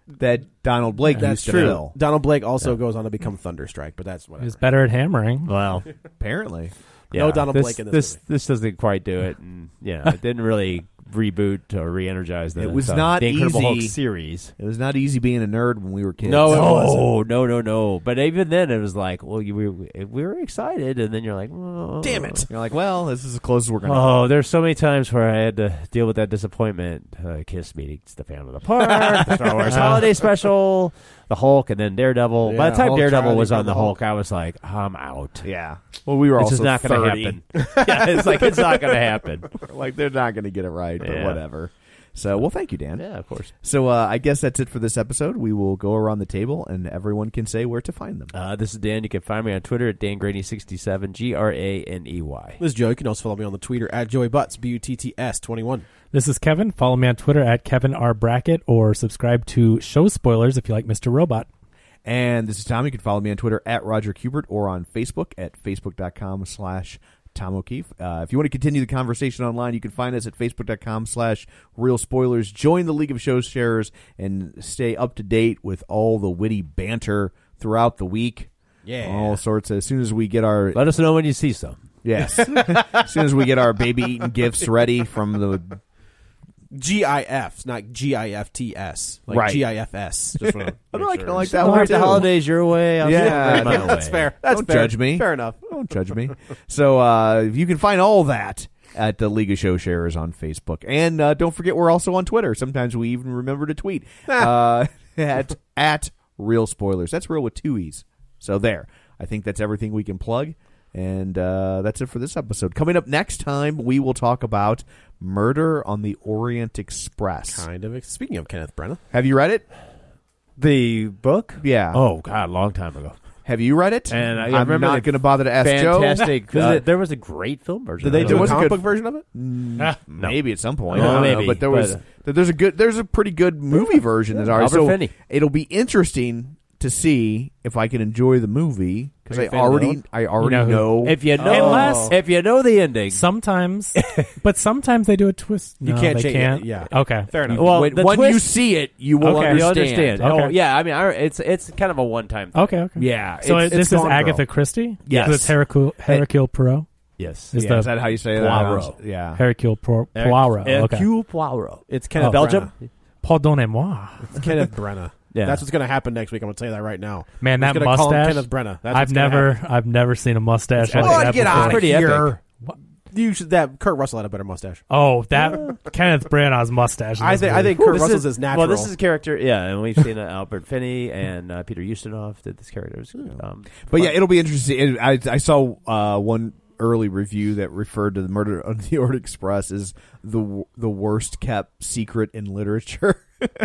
that Donald Blake That's used to true. fill. Donald Blake also goes on to become Thunderstrike, but that's whatever. He's better at hammering. Well, apparently. No Donald Blake in this movie. This doesn't quite do it. And, it didn't really reboot or re-energize the, it was not the Incredible easy. Hulk series. It was not easy being a nerd when we were kids. No, it wasn't. No. But even then, it was like, well, we were excited, and then you're like, oh. Damn it. You're like, well, this is as close as we're going to Oh, there's so many times where I had to deal with that disappointment. Kiss meetings, the Phantom of the Park, the Star Wars Holiday Special, the Hulk, and then Daredevil. By the time Hulk Daredevil tried was to on the kill the Hulk, I was like, I'm out. Yeah. Well, we were This also is not going to 30. happen. It's like, it's not going to happen. Like, they're not going to get it right, but Yeah. whatever. So, well, thank you, Dan. Yeah, of course. So, I guess that's it for this episode. We will go around the table, and everyone can say where to find them. This is Dan. You can find me on Twitter at DanGraney67, GRANEY. This is Joe. You can also follow me on the Twitter at Joey Butts, BUTTS21. This is Kevin. Follow me on Twitter at Kevin R. Brackett, or subscribe to Show Spoilers if you like Mr. Robot. And this is Tom. You can follow me on Twitter at Roger Kubert, or on Facebook at facebook.com/Tom O'Keefe. If you want to continue the conversation online, you can find us at facebook.com/Real Spoilers. Join the League of Show Sharers and stay up to date with all the witty banter throughout the week. Yeah. All sorts. As soon as we get our... Let us know when you see some. Yes. As soon as we get our baby-eaten gifts ready from the... GIFs, not GIFTS. Like Right. GIFS. Just want to I make like sure. that I'll one, have the too. holidays your way. I'll Yeah, my way. That's fair. That's Don't fair. judge me. Fair enough. Don't judge me. So you can find all that at the League of Show Sharers on Facebook. And don't forget, we're also on Twitter. Sometimes we even remember to tweet at Real Spoilers. That's real with 2 E's. So there. I think that's everything we can plug. And that's it for this episode. Coming up next time, we will talk about Murder on the Orient Express. Kind of. Speaking of Kenneth Branagh. Have you read it? The book? Yeah. Oh, God, a long time ago. Have you read it? And I I'm remember not going to bother to ask Joe. Fantastic. There was a great film version. Did they of it. do a was a comic good- book version of it? Maybe at some point. Oh, I don't know, maybe, but there's a pretty good movie version that's already. Albert So Finney. it'll be interesting to see if I can enjoy the movie because Are you I a fan of already You know who- know. If you know, Unless- if you know the ending, Sometimes, but sometimes they do a twist. You No, can't they change can't. it. Yeah. Okay. Fair enough. well, when the you twist- see it, you will Okay. you understand. understand. Oh, Okay. yeah. I mean, it's kind of a one-time thing. Okay. Yeah. So it's this is Gone Agatha Girl. Christie? Yes. So it's Hercule Poirot? Yes. Is Yeah, the is that how you say Poirot. that? Yeah. Hercule Poirot. Okay. Hercule Poirot. It's Kenneth Belgium. Branagh. Pardonnez-moi. It's Kenneth Branagh. Yeah. That's what's going to happen next week. I'm going to tell you that right now. Man, I'm that just gonna call him mustache. Kenneth Branagh. That's what's I've gonna happen. never seen a mustache. like Oh, that get before. out of Pretty here. epic. You should, that Kurt Russell had a better mustache. Oh, that Kenneth Branagh's mustache. I think Kurt Russell's is natural. Well, this is a character, yeah, and we've seen Albert Finney and Peter Ustinov did this character. It was, But yeah, it'll be interesting. I saw one early review that referred to the Murder on the Orient Express as the worst kept secret in literature.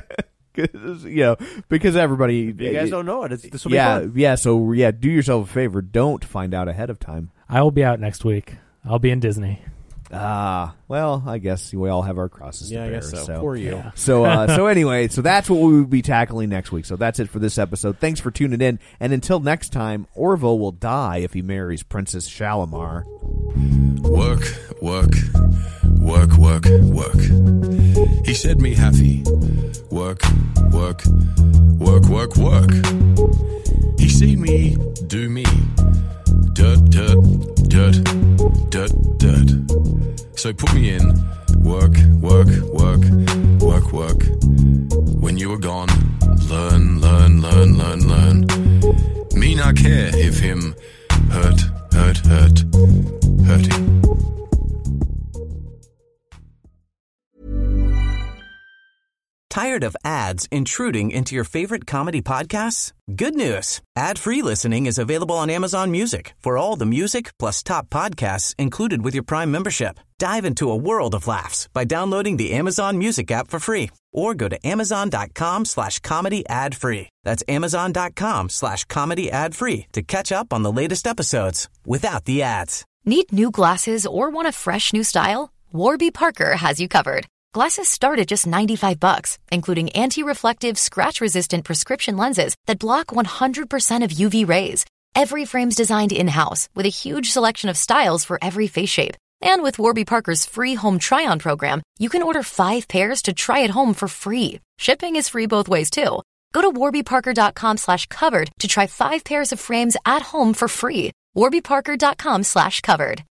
Because everybody, you guys don't know it. This will be yeah, fun. yeah. So yeah, do yourself a favor. Don't find out ahead of time. I will be out next week. I'll be in Disney. Well, I guess we all have our crosses to Yeah, I bear. guess so. Poor you. Yeah. So anyway, so that's what we will be tackling next week. So that's it for this episode. Thanks for tuning in. And until next time, Orville will die if he marries Princess Shalimar. Work, work, work, work, work. He said me happy. Work, work, work, work, work. He seen me do me. Dirt, dirt, dirt, dirt, dirt. So put me in. Work, work, work, work, work. When you were gone, learn, learn, learn, learn, learn. Me not care if him hurt, hurt, hurt, hurting. Tired of ads intruding into your favorite comedy podcasts? Good news. Ad-free listening is available on Amazon Music for all the music plus top podcasts included with your Prime membership. Dive into a world of laughs by downloading the Amazon Music app for free or go to amazon.com/comedy ad-free. That's amazon.com/comedy ad-free to catch up on the latest episodes without the ads. Need new glasses or want a fresh new style? Warby Parker has you covered. Glasses start at just $95, including anti-reflective, scratch-resistant prescription lenses that block 100% of UV rays. Every frame's designed in-house with a huge selection of styles for every face shape. And with Warby Parker's free home try-on program, you can order 5 pairs to try at home for free. Shipping is free both ways, too. Go to warbyparker.com/covered to try 5 pairs of frames at home for free. warbyparker.com/covered.